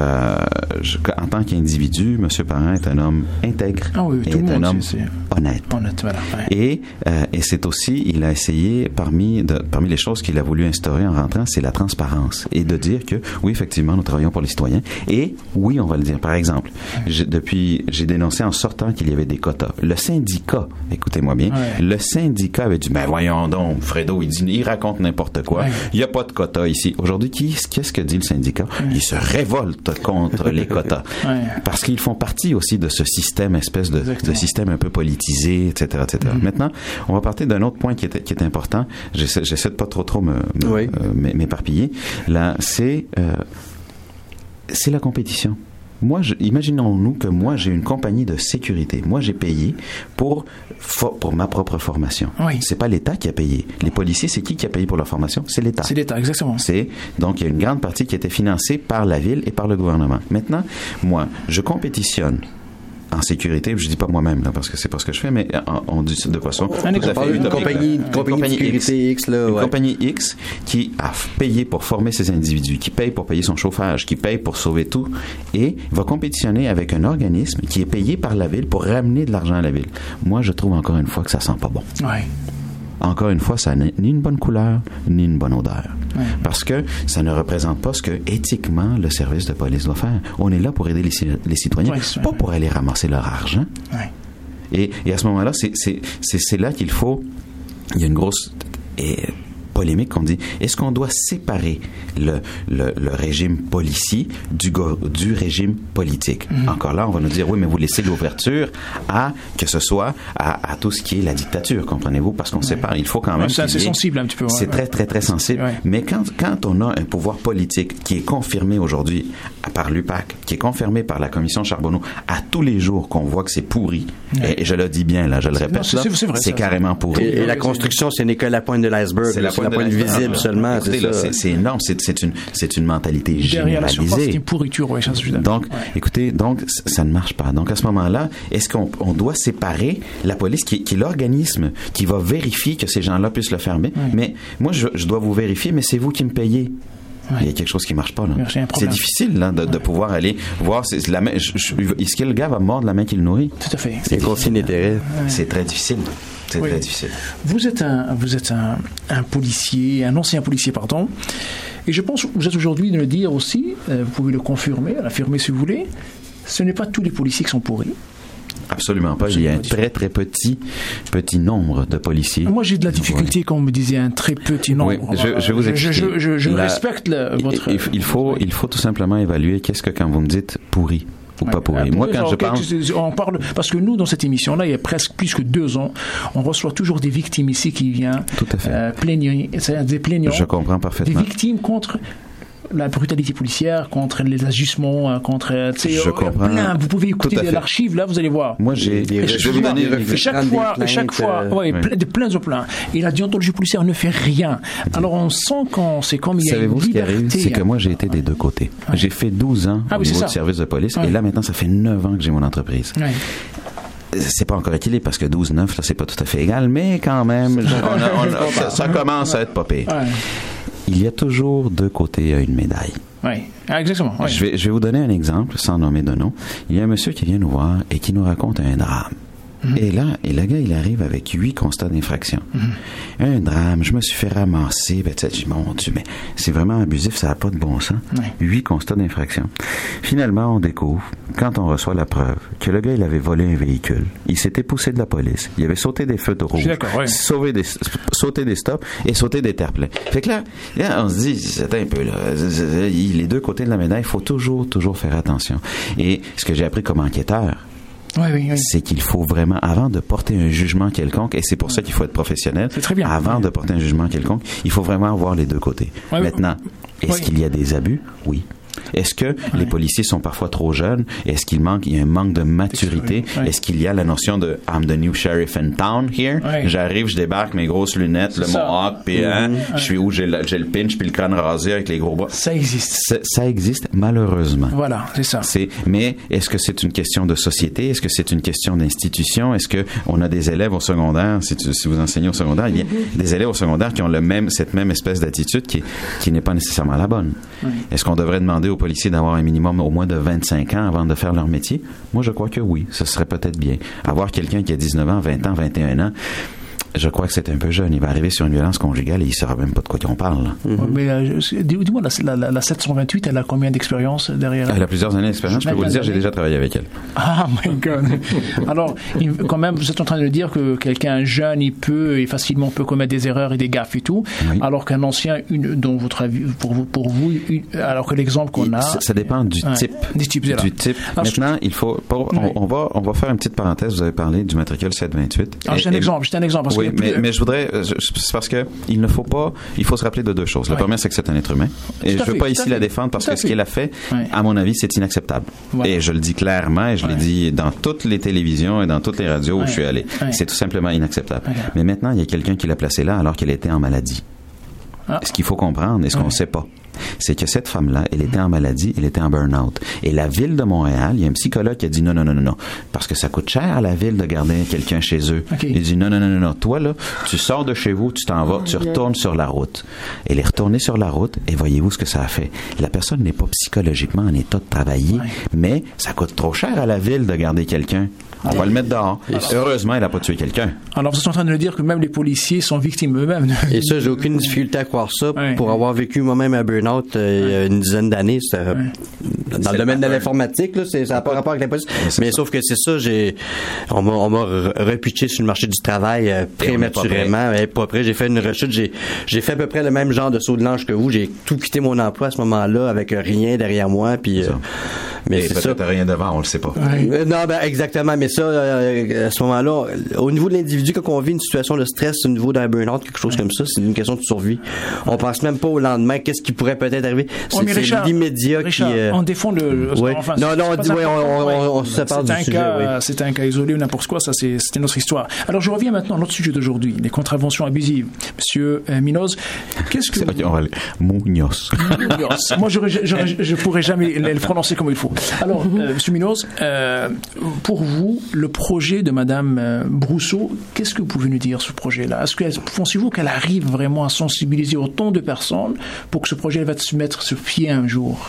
en tant qu'individu, M. Parent est un homme intègre et est un homme honnête. Voilà. Et c'est aussi, il a essayé parmi les choses qu'il a voulu instaurer en rentrant, c'est la transparence et de dire que oui, effectivement, nous travaillons pour les citoyens et oui, on va le dire. Par exemple, j'ai dénoncé en sortant qu'il y avait des quotas. Le syndicat, écoutez-moi bien, le syndicat avait dit, ben voyons donc, Fredo, il raconte n'importe quoi. il n'y a pas de quotas ici. Aujourd'hui, qu'est-ce que dit le syndicat? Il se révolte contre les quotas. Parce qu'ils font partie aussi de ce système, espèce de système un peu politisé, etc., etc. Maintenant, on va partir d'un autre point qui est important. J'essaie de pas trop m'éparpiller. Là, c'est la compétition. Moi, imaginons-nous que moi, j'ai une compagnie de sécurité. Moi, j'ai payé pour ma propre formation. Oui. C'est pas l'État qui a payé. Les policiers, c'est qui a payé pour leur formation? C'est l'État. C'est l'État, exactement. Donc, il y a une grande partie qui a été financée par la ville et par le gouvernement. Maintenant, moi, je compétitionne en sécurité, je dis pas moi-même là, parce que c'est pas ce que je fais, mais on dit de façon. Une compagnie de sécurité X là, une compagnie X qui a payé pour former ces individus, qui paye pour payer son chauffage, qui paye pour sauver tout, et va compétitionner avec un organisme qui est payé par la ville pour ramener de l'argent à la ville. Moi, je trouve encore une fois que ça sent pas bon. Ouais. Encore une fois, ça n'a ni une bonne couleur, ni une bonne odeur. Parce que ça ne représente pas ce que, éthiquement, le service de police doit faire. On est là pour aider les citoyens, pas pour aller ramasser leur argent. Et à ce moment-là, c'est là qu'il faut... Il y a une grosse... polémique qu'on dit, est-ce qu'on doit séparer le régime policier du régime politique? Encore là, on va nous dire, oui, mais vous laissez l'ouverture à tout ce qui est la dictature, comprenez-vous? Parce qu'on sépare, il faut quand même... c'est assez sensible un petit peu. C'est très, très, très sensible. Mais quand on a un pouvoir politique qui est confirmé aujourd'hui par l'UPAC, qui est confirmé par la commission Charbonneau, à tous les jours qu'on voit que c'est pourri, et je le dis bien, là, je le répète, c'est carrément pourri. Et la construction, ce n'est que la pointe de l'iceberg. C'est la pointe visible seulement. Écoutez, c'est énorme. C'est une mentalité généralisée. Derrière la surface, c'est une pourriture, Donc, écoutez, ça ne marche pas. Donc, à ce moment-là, est-ce qu'on doit séparer la police, qui est l'organisme qui va vérifier que ces gens-là puissent le faire? Mais moi, je dois vous vérifier, mais c'est vous qui me payez. Il y a quelque chose qui ne marche pas, là. C'est difficile, là, de pouvoir aller voir. Est-ce que le gars va mordre la main qu'il nourrit? Tout à fait. C'est conflit d'intérêt. C'est très difficile. C'est très difficile. Vous êtes un policier, un ancien policier, pardon. Et je pense que vous êtes aujourd'hui de le dire aussi, vous pouvez le confirmer, l'affirmer si vous voulez, ce n'est pas tous les policiers qui sont pourris. Absolument pas. Il y a un très, très petit nombre de policiers. Moi, j'ai de la difficulté quand on me disait un très petit nombre. Oui, je vous explique. Je respecte votre... Il faut tout simplement évaluer qu'est-ce que quand vous me dites pourri ou pas pourri. Moi, quand on parle, parce que nous, dans cette émission-là, il y a presque plus que 2 ans, on reçoit toujours des victimes ici qui viennent plaigner, c'est-à-dire des plaignants. Je comprends parfaitement. Des victimes contre la brutalité policière, contre les agissements, contre... Je comprends. Vous pouvez écouter l'archive, là, vous allez voir. Moi, chaque fois, de plein de plans. Et la déontologie policière ne fait rien. Alors, on sent c'est comme il y a une liberté. Savez-vous ce qui arrive? C'est que moi, j'ai été des deux côtés. J'ai fait 12 ans au niveau du service de police, et là, maintenant, ça fait 9 ans que j'ai mon entreprise. C'est pas encore équilibré parce que 12-9, là, c'est pas tout à fait égal, mais quand même, ça commence à être pas pire. Il y a toujours 2 côtés à une médaille. Oui, exactement. Oui. Je vais vous donner un exemple, sans nommer de nom. Il y a un monsieur qui vient nous voir et qui nous raconte un drame. Et là, le gars, il arrive avec 8 constats d'infraction. Un drame, je me suis fait ramasser. Je dis, mon Dieu, mais c'est vraiment abusif, ça n'a pas de bon sens. 8 constats d'infraction. Finalement, on découvre, quand on reçoit la preuve, que le gars, il avait volé un véhicule. Il s'était poussé de la police. Il avait sauté des feux de rouge. Sauté des stops et sauté des terre-pleins. Fait que là, on se dit, c'est un peu là, les 2 côtés de la médaille, il faut toujours faire attention. Et ce que j'ai appris comme enquêteur, c'est qu'il faut vraiment, avant de porter un jugement quelconque, et c'est pour ça qu'il faut être professionnel, c'est très bien. Avant de porter un jugement quelconque, il faut vraiment voir les 2 côtés. Maintenant, est-ce qu'il y a des abus? Oui. Est-ce que les policiers sont parfois trop jeunes? Est-ce qu'il y a un manque de maturité? Est-ce qu'il y a la notion de I'm the new sheriff in town here? J'arrive, je débarque, mes grosses lunettes, le mohawk, puis je suis où j'ai le pinch puis le crâne rasé avec les gros bras. Ça existe. Ça existe malheureusement. Voilà, c'est ça. Mais est-ce que c'est une question de société? Est-ce que c'est une question d'institution? Est-ce que on a des élèves au secondaire, si vous enseignez au secondaire, il y a des élèves au secondaire qui ont cette même espèce d'attitude qui n'est pas nécessairement la bonne. Est-ce qu'on devrait demander aux policiers d'avoir un minimum au moins de 25 ans avant de faire leur métier? Moi, je crois que oui, ce serait peut-être bien. Avoir quelqu'un qui a 19 ans, 20 ans, 21 ans, Je crois que c'est un peu jeune. Il va arriver sur une violence conjugale et il ne saura même pas de quoi on parle. Mais dis-moi, la 728, elle a combien d'expérience derrière elle? Elle a plusieurs années d'expérience. Je peux vous le dire, j'ai déjà travaillé avec elle. Ah, my God. Alors, quand même, vous êtes en train de dire que quelqu'un jeune, il peut et facilement peut commettre des erreurs et des gaffes et tout, alors qu'un ancien, dont votre avis, pour vous, alors que l'exemple qu'on a... Ça dépend du type. Du type. Alors, maintenant, il faut... On va faire une petite parenthèse. Vous avez parlé du matricule 728. Alors, c'est un exemple. Parce oui, mais je voudrais... C'est parce que il faut se rappeler de deux choses. La première, c'est que c'est un être humain. Et je ne veux pas ici la défendre parce que ce qu'elle a fait, à mon avis, c'est inacceptable. Et je le dis clairement et je l'ai dit dans toutes les télévisions et dans toutes les radios où je suis allé. C'est tout simplement inacceptable. Mais maintenant, il y a quelqu'un qui l'a placée là alors qu'elle était en maladie. Ce qu'il faut comprendre et ce qu'on ne sait pas, c'est que cette femme-là, elle était en maladie, elle était en burn-out. Et la ville de Montréal, il y a un psychologue qui a dit non, parce que ça coûte cher à la ville de garder quelqu'un chez eux. Il dit non. Toi, là, tu sors de chez vous, tu t'en vas, tu retournes sur la route. Elle est retournée sur la route et voyez-vous ce que ça a fait. La personne n'est pas psychologiquement en état de travailler, mais ça coûte trop cher à la ville de garder quelqu'un. On va le mettre dehors. Heureusement, elle n'a pas tué quelqu'un. Alors, vous êtes en train de nous dire que même les policiers sont victimes eux-mêmes. Et ça, j'ai aucune difficulté à croire ça. Pour avoir vécu moi-même un burn-out il y a une dizaine d'années, dans le domaine de l'informatique, là, ça n'a pas rapport avec la police. Mais sauf que c'est ça, on m'a repitché sur le marché du travail prématurément. Pas prêt. J'ai fait une rechute. J'ai fait à peu près le même genre de saut de l'ange que vous. J'ai tout quitté mon emploi à ce moment-là avec rien derrière moi. Puis, mais c'est peut-être ça. Rien devant, on le sait pas. Non, exactement. Mais ça, à ce moment-là, au niveau de l'individu, quand on vit une situation de stress au niveau d'un burn-out, quelque chose comme ça, c'est une question de survie. On pense même pas au lendemain, qu'est-ce qui pourrait peut-être arriver. C'est l'immédiat qui... on défend le... Enfin, on se sépare du sujet. C'est un cas isolé ou n'importe quoi, ça c'est une autre histoire. Alors je reviens maintenant à notre sujet d'aujourd'hui, les contraventions abusives. Monsieur Munoz, qu'est-ce que... On va aller... Munoz. Moi, je pourrais jamais le prononcer comme il faut. Alors, Monsieur Munoz, pour vous, le projet de Madame Brousseau, qu'est-ce que vous pouvez nous dire sur ce projet-là? Pensez-vous qu'elle arrive vraiment à sensibiliser autant de personnes pour que ce projet va se mettre sur pied un jour?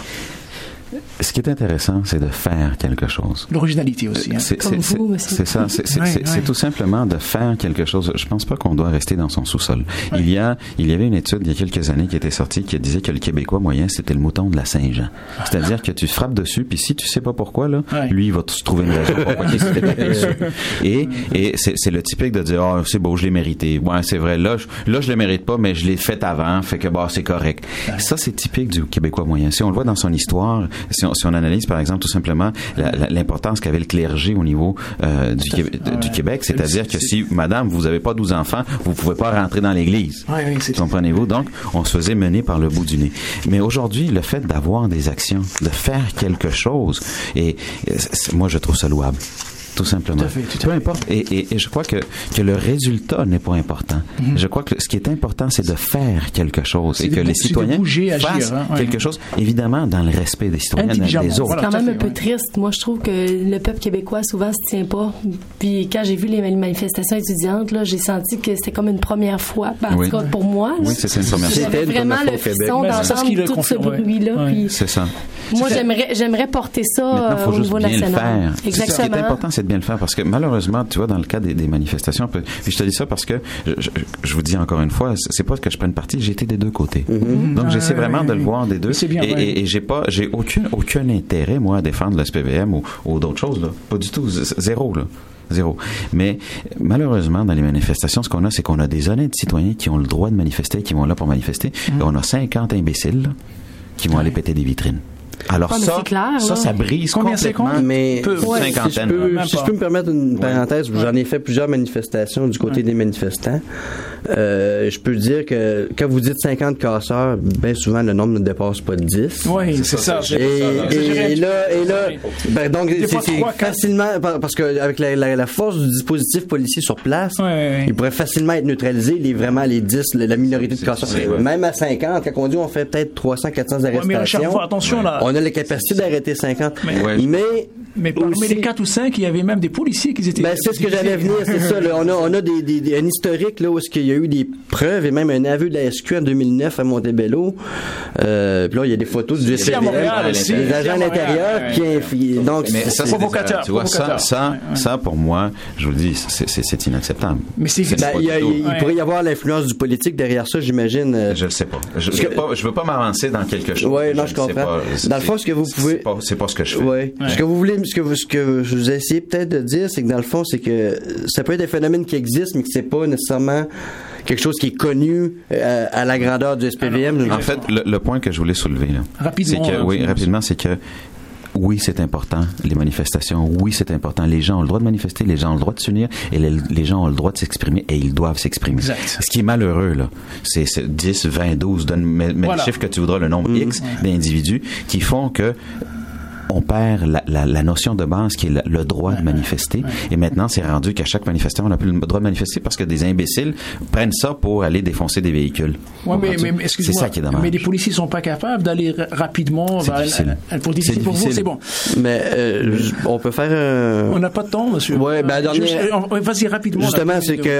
Ce qui est intéressant, c'est de faire quelque chose. L'originalité aussi. Hein. C'est ça. C'est tout simplement de faire quelque chose. Je pense pas qu'on doit rester dans son sous-sol. Il y avait une étude il y a quelques années qui était sortie qui disait que le Québécois moyen, c'était le mouton de la Saint-Jean. C'est-à-dire que tu frappes dessus, puis si tu sais pas pourquoi, là, lui, il va te trouver une raison pourquoi il s'était tapé dessus. Et c'est le typique de dire, oh, c'est beau, je l'ai mérité. Ouais, c'est vrai. Là, je le mérite pas, mais je l'ai fait avant, fait que, c'est correct. Ça, c'est typique du Québécois moyen. Si on le voit dans son histoire, si on analyse, par exemple, tout simplement l'importance qu'avait le clergé au niveau du Québec, c'est-à-dire que si, madame, vous n'avez pas 12 enfants, vous ne pouvez pas rentrer dans l'église. Comprenez-vous? Donc, on se faisait mener par le bout du nez. Mais aujourd'hui, le fait d'avoir des actions, de faire quelque chose, et moi, je trouve ça louable. Tout simplement. Peu importe. Et je crois que le résultat n'est pas important. Je crois que ce qui est important, c'est de faire quelque chose et que les citoyens fassent quelque chose, évidemment, dans le respect des citoyens et des autres. C'est quand même un peu triste. Moi, je trouve que le peuple québécois, souvent, se tient pas. Puis quand j'ai vu les manifestations étudiantes, là, j'ai senti que c'était comme une première fois. En tout cas, pour moi. Oui, c'était une première fois. J'avais vraiment le frisson d'entendre tout ce bruit-là. C'est ça. Moi, j'aimerais porter ça au niveau national. Exactement. Ce qui est important, c'est de bien le faire parce que malheureusement, tu vois, dans le cas des manifestations, puis je te dis ça parce que je vous dis encore une fois, c'est pas que je prenne parti, j'ai été des deux côtés. Donc j'essaie vraiment de le voir des deux. Et j'ai aucun intérêt, moi, à défendre le SPVM ou d'autres choses, là. Pas du tout. Zéro. Mais malheureusement, dans les manifestations, ce qu'on a, c'est qu'on a des honnêtes citoyens qui ont le droit de manifester, qui vont là pour manifester, et on a 50 imbéciles là, qui vont aller péter des vitrines. Alors ça brise complètement, mais cinquantaine. Si je peux me permettre une parenthèse, j'en ai fait plusieurs manifestations du côté des manifestants. Je peux dire que quand vous dites 50 casseurs, bien souvent le nombre ne dépasse pas 10. Oui, c'est ça. Et là, donc c'est facilement parce que avec la force du dispositif policier sur place, il pourrait facilement être neutralisé les 10, la minorité de casseurs. Même à 50, quand on dit on fait peut-être 300-400 arrestations. Attention là. On a la capacité d'arrêter 50. Mais parmi les 4 ou 5, il y avait même des policiers qui étaient... c'est ce que j'allais venir, c'est ça. Là. On a un historique là, où il y a eu des preuves et même un aveu de la SQ en 2009 à Montebello. Puis là, il y a des photos du SPVM, les agents à l'intérieur donc c'est provocateur. Tu vois, ça pour moi, je vous le dis, c'est inacceptable. Mais il pourrait y avoir l'influence du politique derrière ça, j'imagine. Je le sais pas. Je veux pas m'avancer dans quelque chose. Oui, non, je comprends. Dans le fond, ce que vous pouvez... C'est pas ce que je fais. Ouais. Ce que vous voulez, ce que je vous ai essayé peut-être de dire, c'est que dans le fond, c'est que ça peut être un phénomène qui existe, mais que c'est pas nécessairement quelque chose qui est connu à la grandeur du SPVM. Alors, en fait, le point que je voulais soulever, là, rapidement, c'est que oui, c'est important, les manifestations, oui, c'est important. Les gens ont le droit de manifester, les gens ont le droit de s'unir et les gens ont le droit de s'exprimer et ils doivent s'exprimer. Exact. Ce qui est malheureux, là, c'est 10, 20, 12, mets le chiffre que tu voudras, le nombre X d'individus qui font que on perd la notion de base qui est le droit de manifester. Et maintenant, c'est rendu qu'à chaque manifestation, on n'a plus le droit de manifester parce que des imbéciles prennent ça pour aller défoncer des véhicules. Ouais, mais excusez-moi, c'est ça qui est dommage. Mais les policiers ne sont pas capables d'aller rapidement. C'est difficile. Pour vous, c'est bon. Mais on peut faire... On n'a pas de temps, monsieur. Oui, vas-y rapidement. Justement, c'est que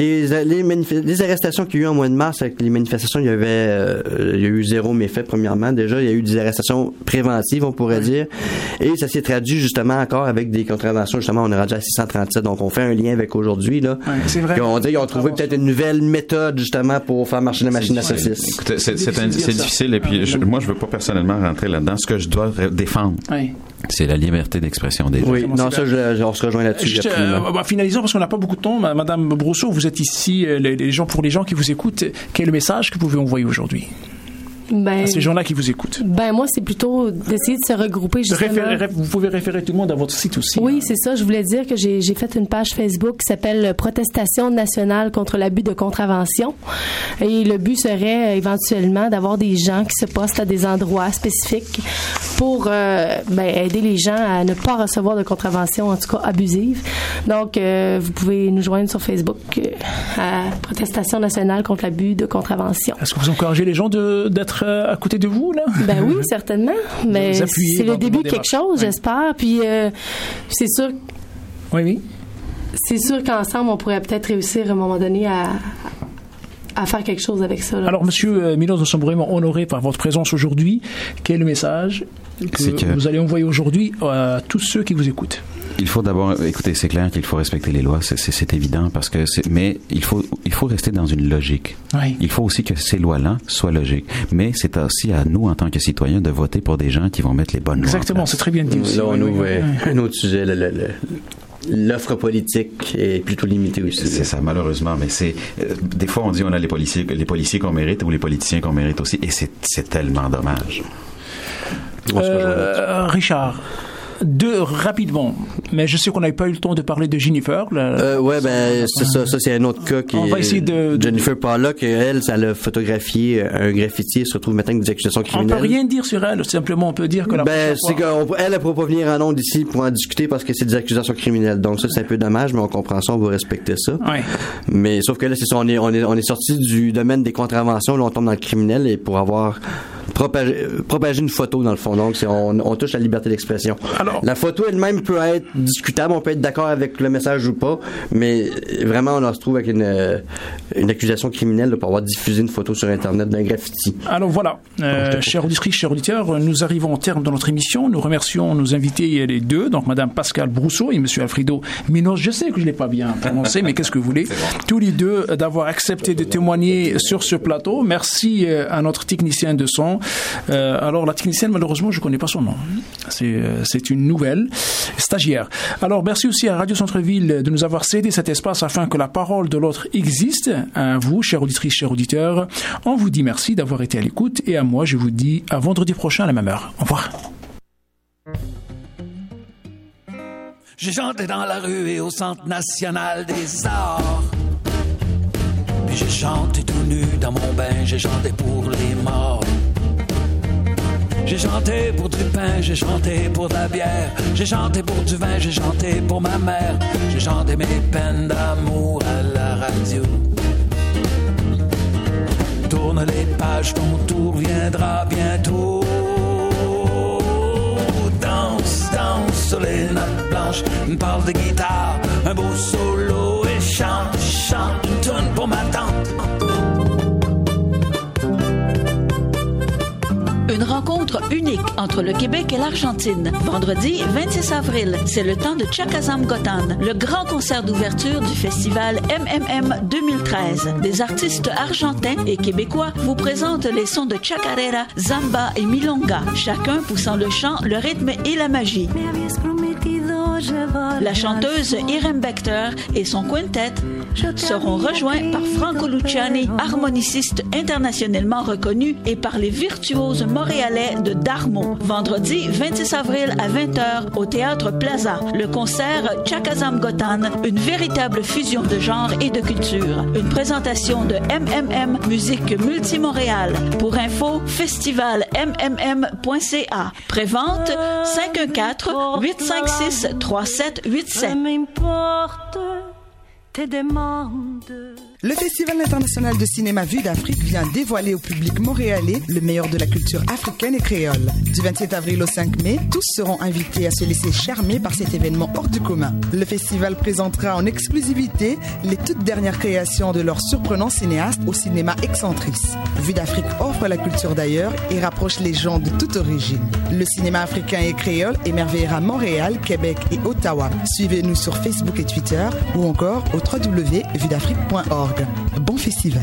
les arrestations qu'il y a eu en mois de mars avec les manifestations, il y a eu 0 méfait, premièrement. Déjà, il y a eu des arrestations préventives, on pourrait dire. Et ça s'est traduit justement encore avec des contraventions. Justement, on est rendu à 637. Donc, on fait un lien avec aujourd'hui, là. Ouais, c'est vrai. On dit qu'ils ont trouvé peut-être une nouvelle méthode, justement, pour faire marcher la machine à saucisses. Écoutez, c'est difficile. Et puis, moi, je veux pas personnellement rentrer là-dedans. Ce que je dois défendre, c'est la liberté d'expression des gens. Oui, non, ça, on se rejoint là-dessus. Finalisons, parce qu'on n'a pas beaucoup de temps. Madame Brousseau, vous êtes ici, pour les gens qui vous écoutent, quel est le message que vous pouvez envoyer aujourd'hui? À ces gens-là qui vous écoutent. Moi, c'est plutôt d'essayer de se regrouper justement. Vous pouvez référer tout le monde à votre site aussi. Oui, c'est ça. Je voulais dire que j'ai fait une page Facebook qui s'appelle Protestation nationale contre l'abus de contravention. Et le but serait éventuellement d'avoir des gens qui se postent à des endroits spécifiques pour aider les gens à ne pas recevoir de contraventions, en tout cas abusives. Donc, vous pouvez nous joindre sur Facebook à Protestation nationale contre l'abus de contravention. Est-ce que vous encouragez les gens d'être à côté de vous, là? Ben oui, certainement. Mais c'est le début de quelque chose, j'espère. Puis c'est sûr. Oui. C'est sûr qu'ensemble, on pourrait peut-être réussir à un moment donné à faire quelque chose avec ça. Là. Alors, Monsieur Miloš, nous sommes vraiment honorés par votre présence aujourd'hui. Quel est le message que vous allez envoyer aujourd'hui à tous ceux qui vous écoutent? Il faut d'abord, écoutez, c'est clair qu'il faut respecter les lois, c'est évident, parce que mais il faut rester dans une logique. Oui. Il faut aussi que ces lois-là soient logiques. Mais c'est aussi à nous, en tant que citoyens, de voter pour des gens qui vont mettre les bonnes lois. Exactement, c'est très bien dit aussi. Là, on ouvre un autre sujet, l'offre politique est plutôt limitée aussi. C'est ça, malheureusement. Mais des fois, on dit on a les policiers qu'on mérite ou les politiciens qu'on mérite aussi, et c'est tellement dommage. Richard. Rapidement, mais je sais qu'on n'avait pas eu le temps de parler de Jennifer. C'est ça. Ça, c'est un autre cas qui on va essayer de Jennifer Pollock, elle a photographié un graffiti, se retrouve maintenant avec des accusations criminelles. On peut rien dire sur elle, simplement on peut dire que elle ne pourra pas venir en ondes ici pour en discuter parce que c'est des accusations criminelles. Donc ça, c'est un peu dommage, mais on comprend ça, on va respecter ça. Ouais. Mais sauf que là, c'est ça, on est sorti du domaine des contraventions, là on tombe dans le criminel et pour avoir propager une photo dans le fond. Donc on touche à la liberté d'expression. Alors, la photo elle-même peut être discutable, on peut être d'accord avec le message ou pas, mais vraiment on se retrouve avec une accusation criminelle pour avoir diffusé une photo sur Internet d'un graffiti. Alors voilà, chers auditrices, chers auditeurs, nous arrivons au terme de notre émission. Nous remercions nos invités les deux, donc Madame Pascale Brousseau et Monsieur Alfredo Miloš. Je sais que je l'ai pas bien prononcé, mais qu'est-ce que vous voulez, tous les deux d'avoir accepté de témoigner sur ce plateau. Merci à notre technicien de son. Alors la technicienne, malheureusement, je connais pas son nom. C'est une nouvelle stagiaire. Alors merci aussi à Radio Centre-Ville de nous avoir cédé cet espace afin que la parole de l'autre existe. À vous, chères auditrices, chers auditeurs, on vous dit merci d'avoir été à l'écoute et à moi, je vous dis à vendredi prochain à la même heure. Au revoir. J'ai chanté dans la rue et au Centre national des arts. Puis j'ai chanté tout nu dans mon bain, j'ai chanté pour les morts. J'ai chanté pour du pain, j'ai chanté pour de la bière. J'ai chanté pour du vin, j'ai chanté pour ma mère. J'ai chanté mes peines d'amour à la radio. Tourne les pages, ton tour viendra bientôt. Danse, danse sur les nappes blanches. Une parle de guitare, un beau solo et chante, chante une tourne pour ma tante. unique entre le Québec et l'Argentine. Vendredi 26 avril, c'est le temps de Chakazam-Gotan, le grand concert d'ouverture du festival MMM 2013. Des artistes argentins et québécois vous présentent les sons de chacarera, zamba et milonga, chacun poussant le chant, le rythme et la magie. La chanteuse Irem Bector et son quintet seront rejoints par Franco Luciani, harmoniciste internationalement reconnu, et par les virtuoses montréalais de Darmo. Vendredi 26 avril à 20h au Théâtre Plaza. Le concert Chakazam-Gotan, une véritable fusion de genre et de culture. Une présentation de MMM Musique Multi-Montréal. Pour info, festivalmmm.ca. Prévente 514-856-3787. Le Festival international de cinéma Vue d'Afrique vient dévoiler au public montréalais le meilleur de la culture africaine et créole. Du 27 avril au 5 mai, tous seront invités à se laisser charmer par cet événement hors du commun. Le festival présentera en exclusivité les toutes dernières créations de leurs surprenants cinéastes au cinéma Excentris. Vue d'Afrique offre la culture d'ailleurs et rapproche les gens de toute origine. Le cinéma africain et créole émerveillera Montréal, Québec et Ottawa. Suivez-nous sur Facebook et Twitter ou encore au www.vuedafrique.org. Bon festival.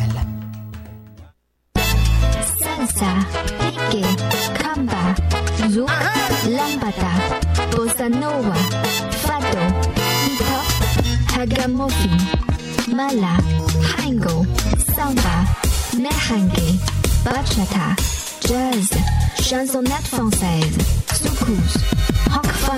Salsa, reggae, kamba, zouk, lambada, bossa nova, fado, hip-hop, ragamuffin, mala, tango, samba, merengue, bachata, jazz, chansonnette française, soukous,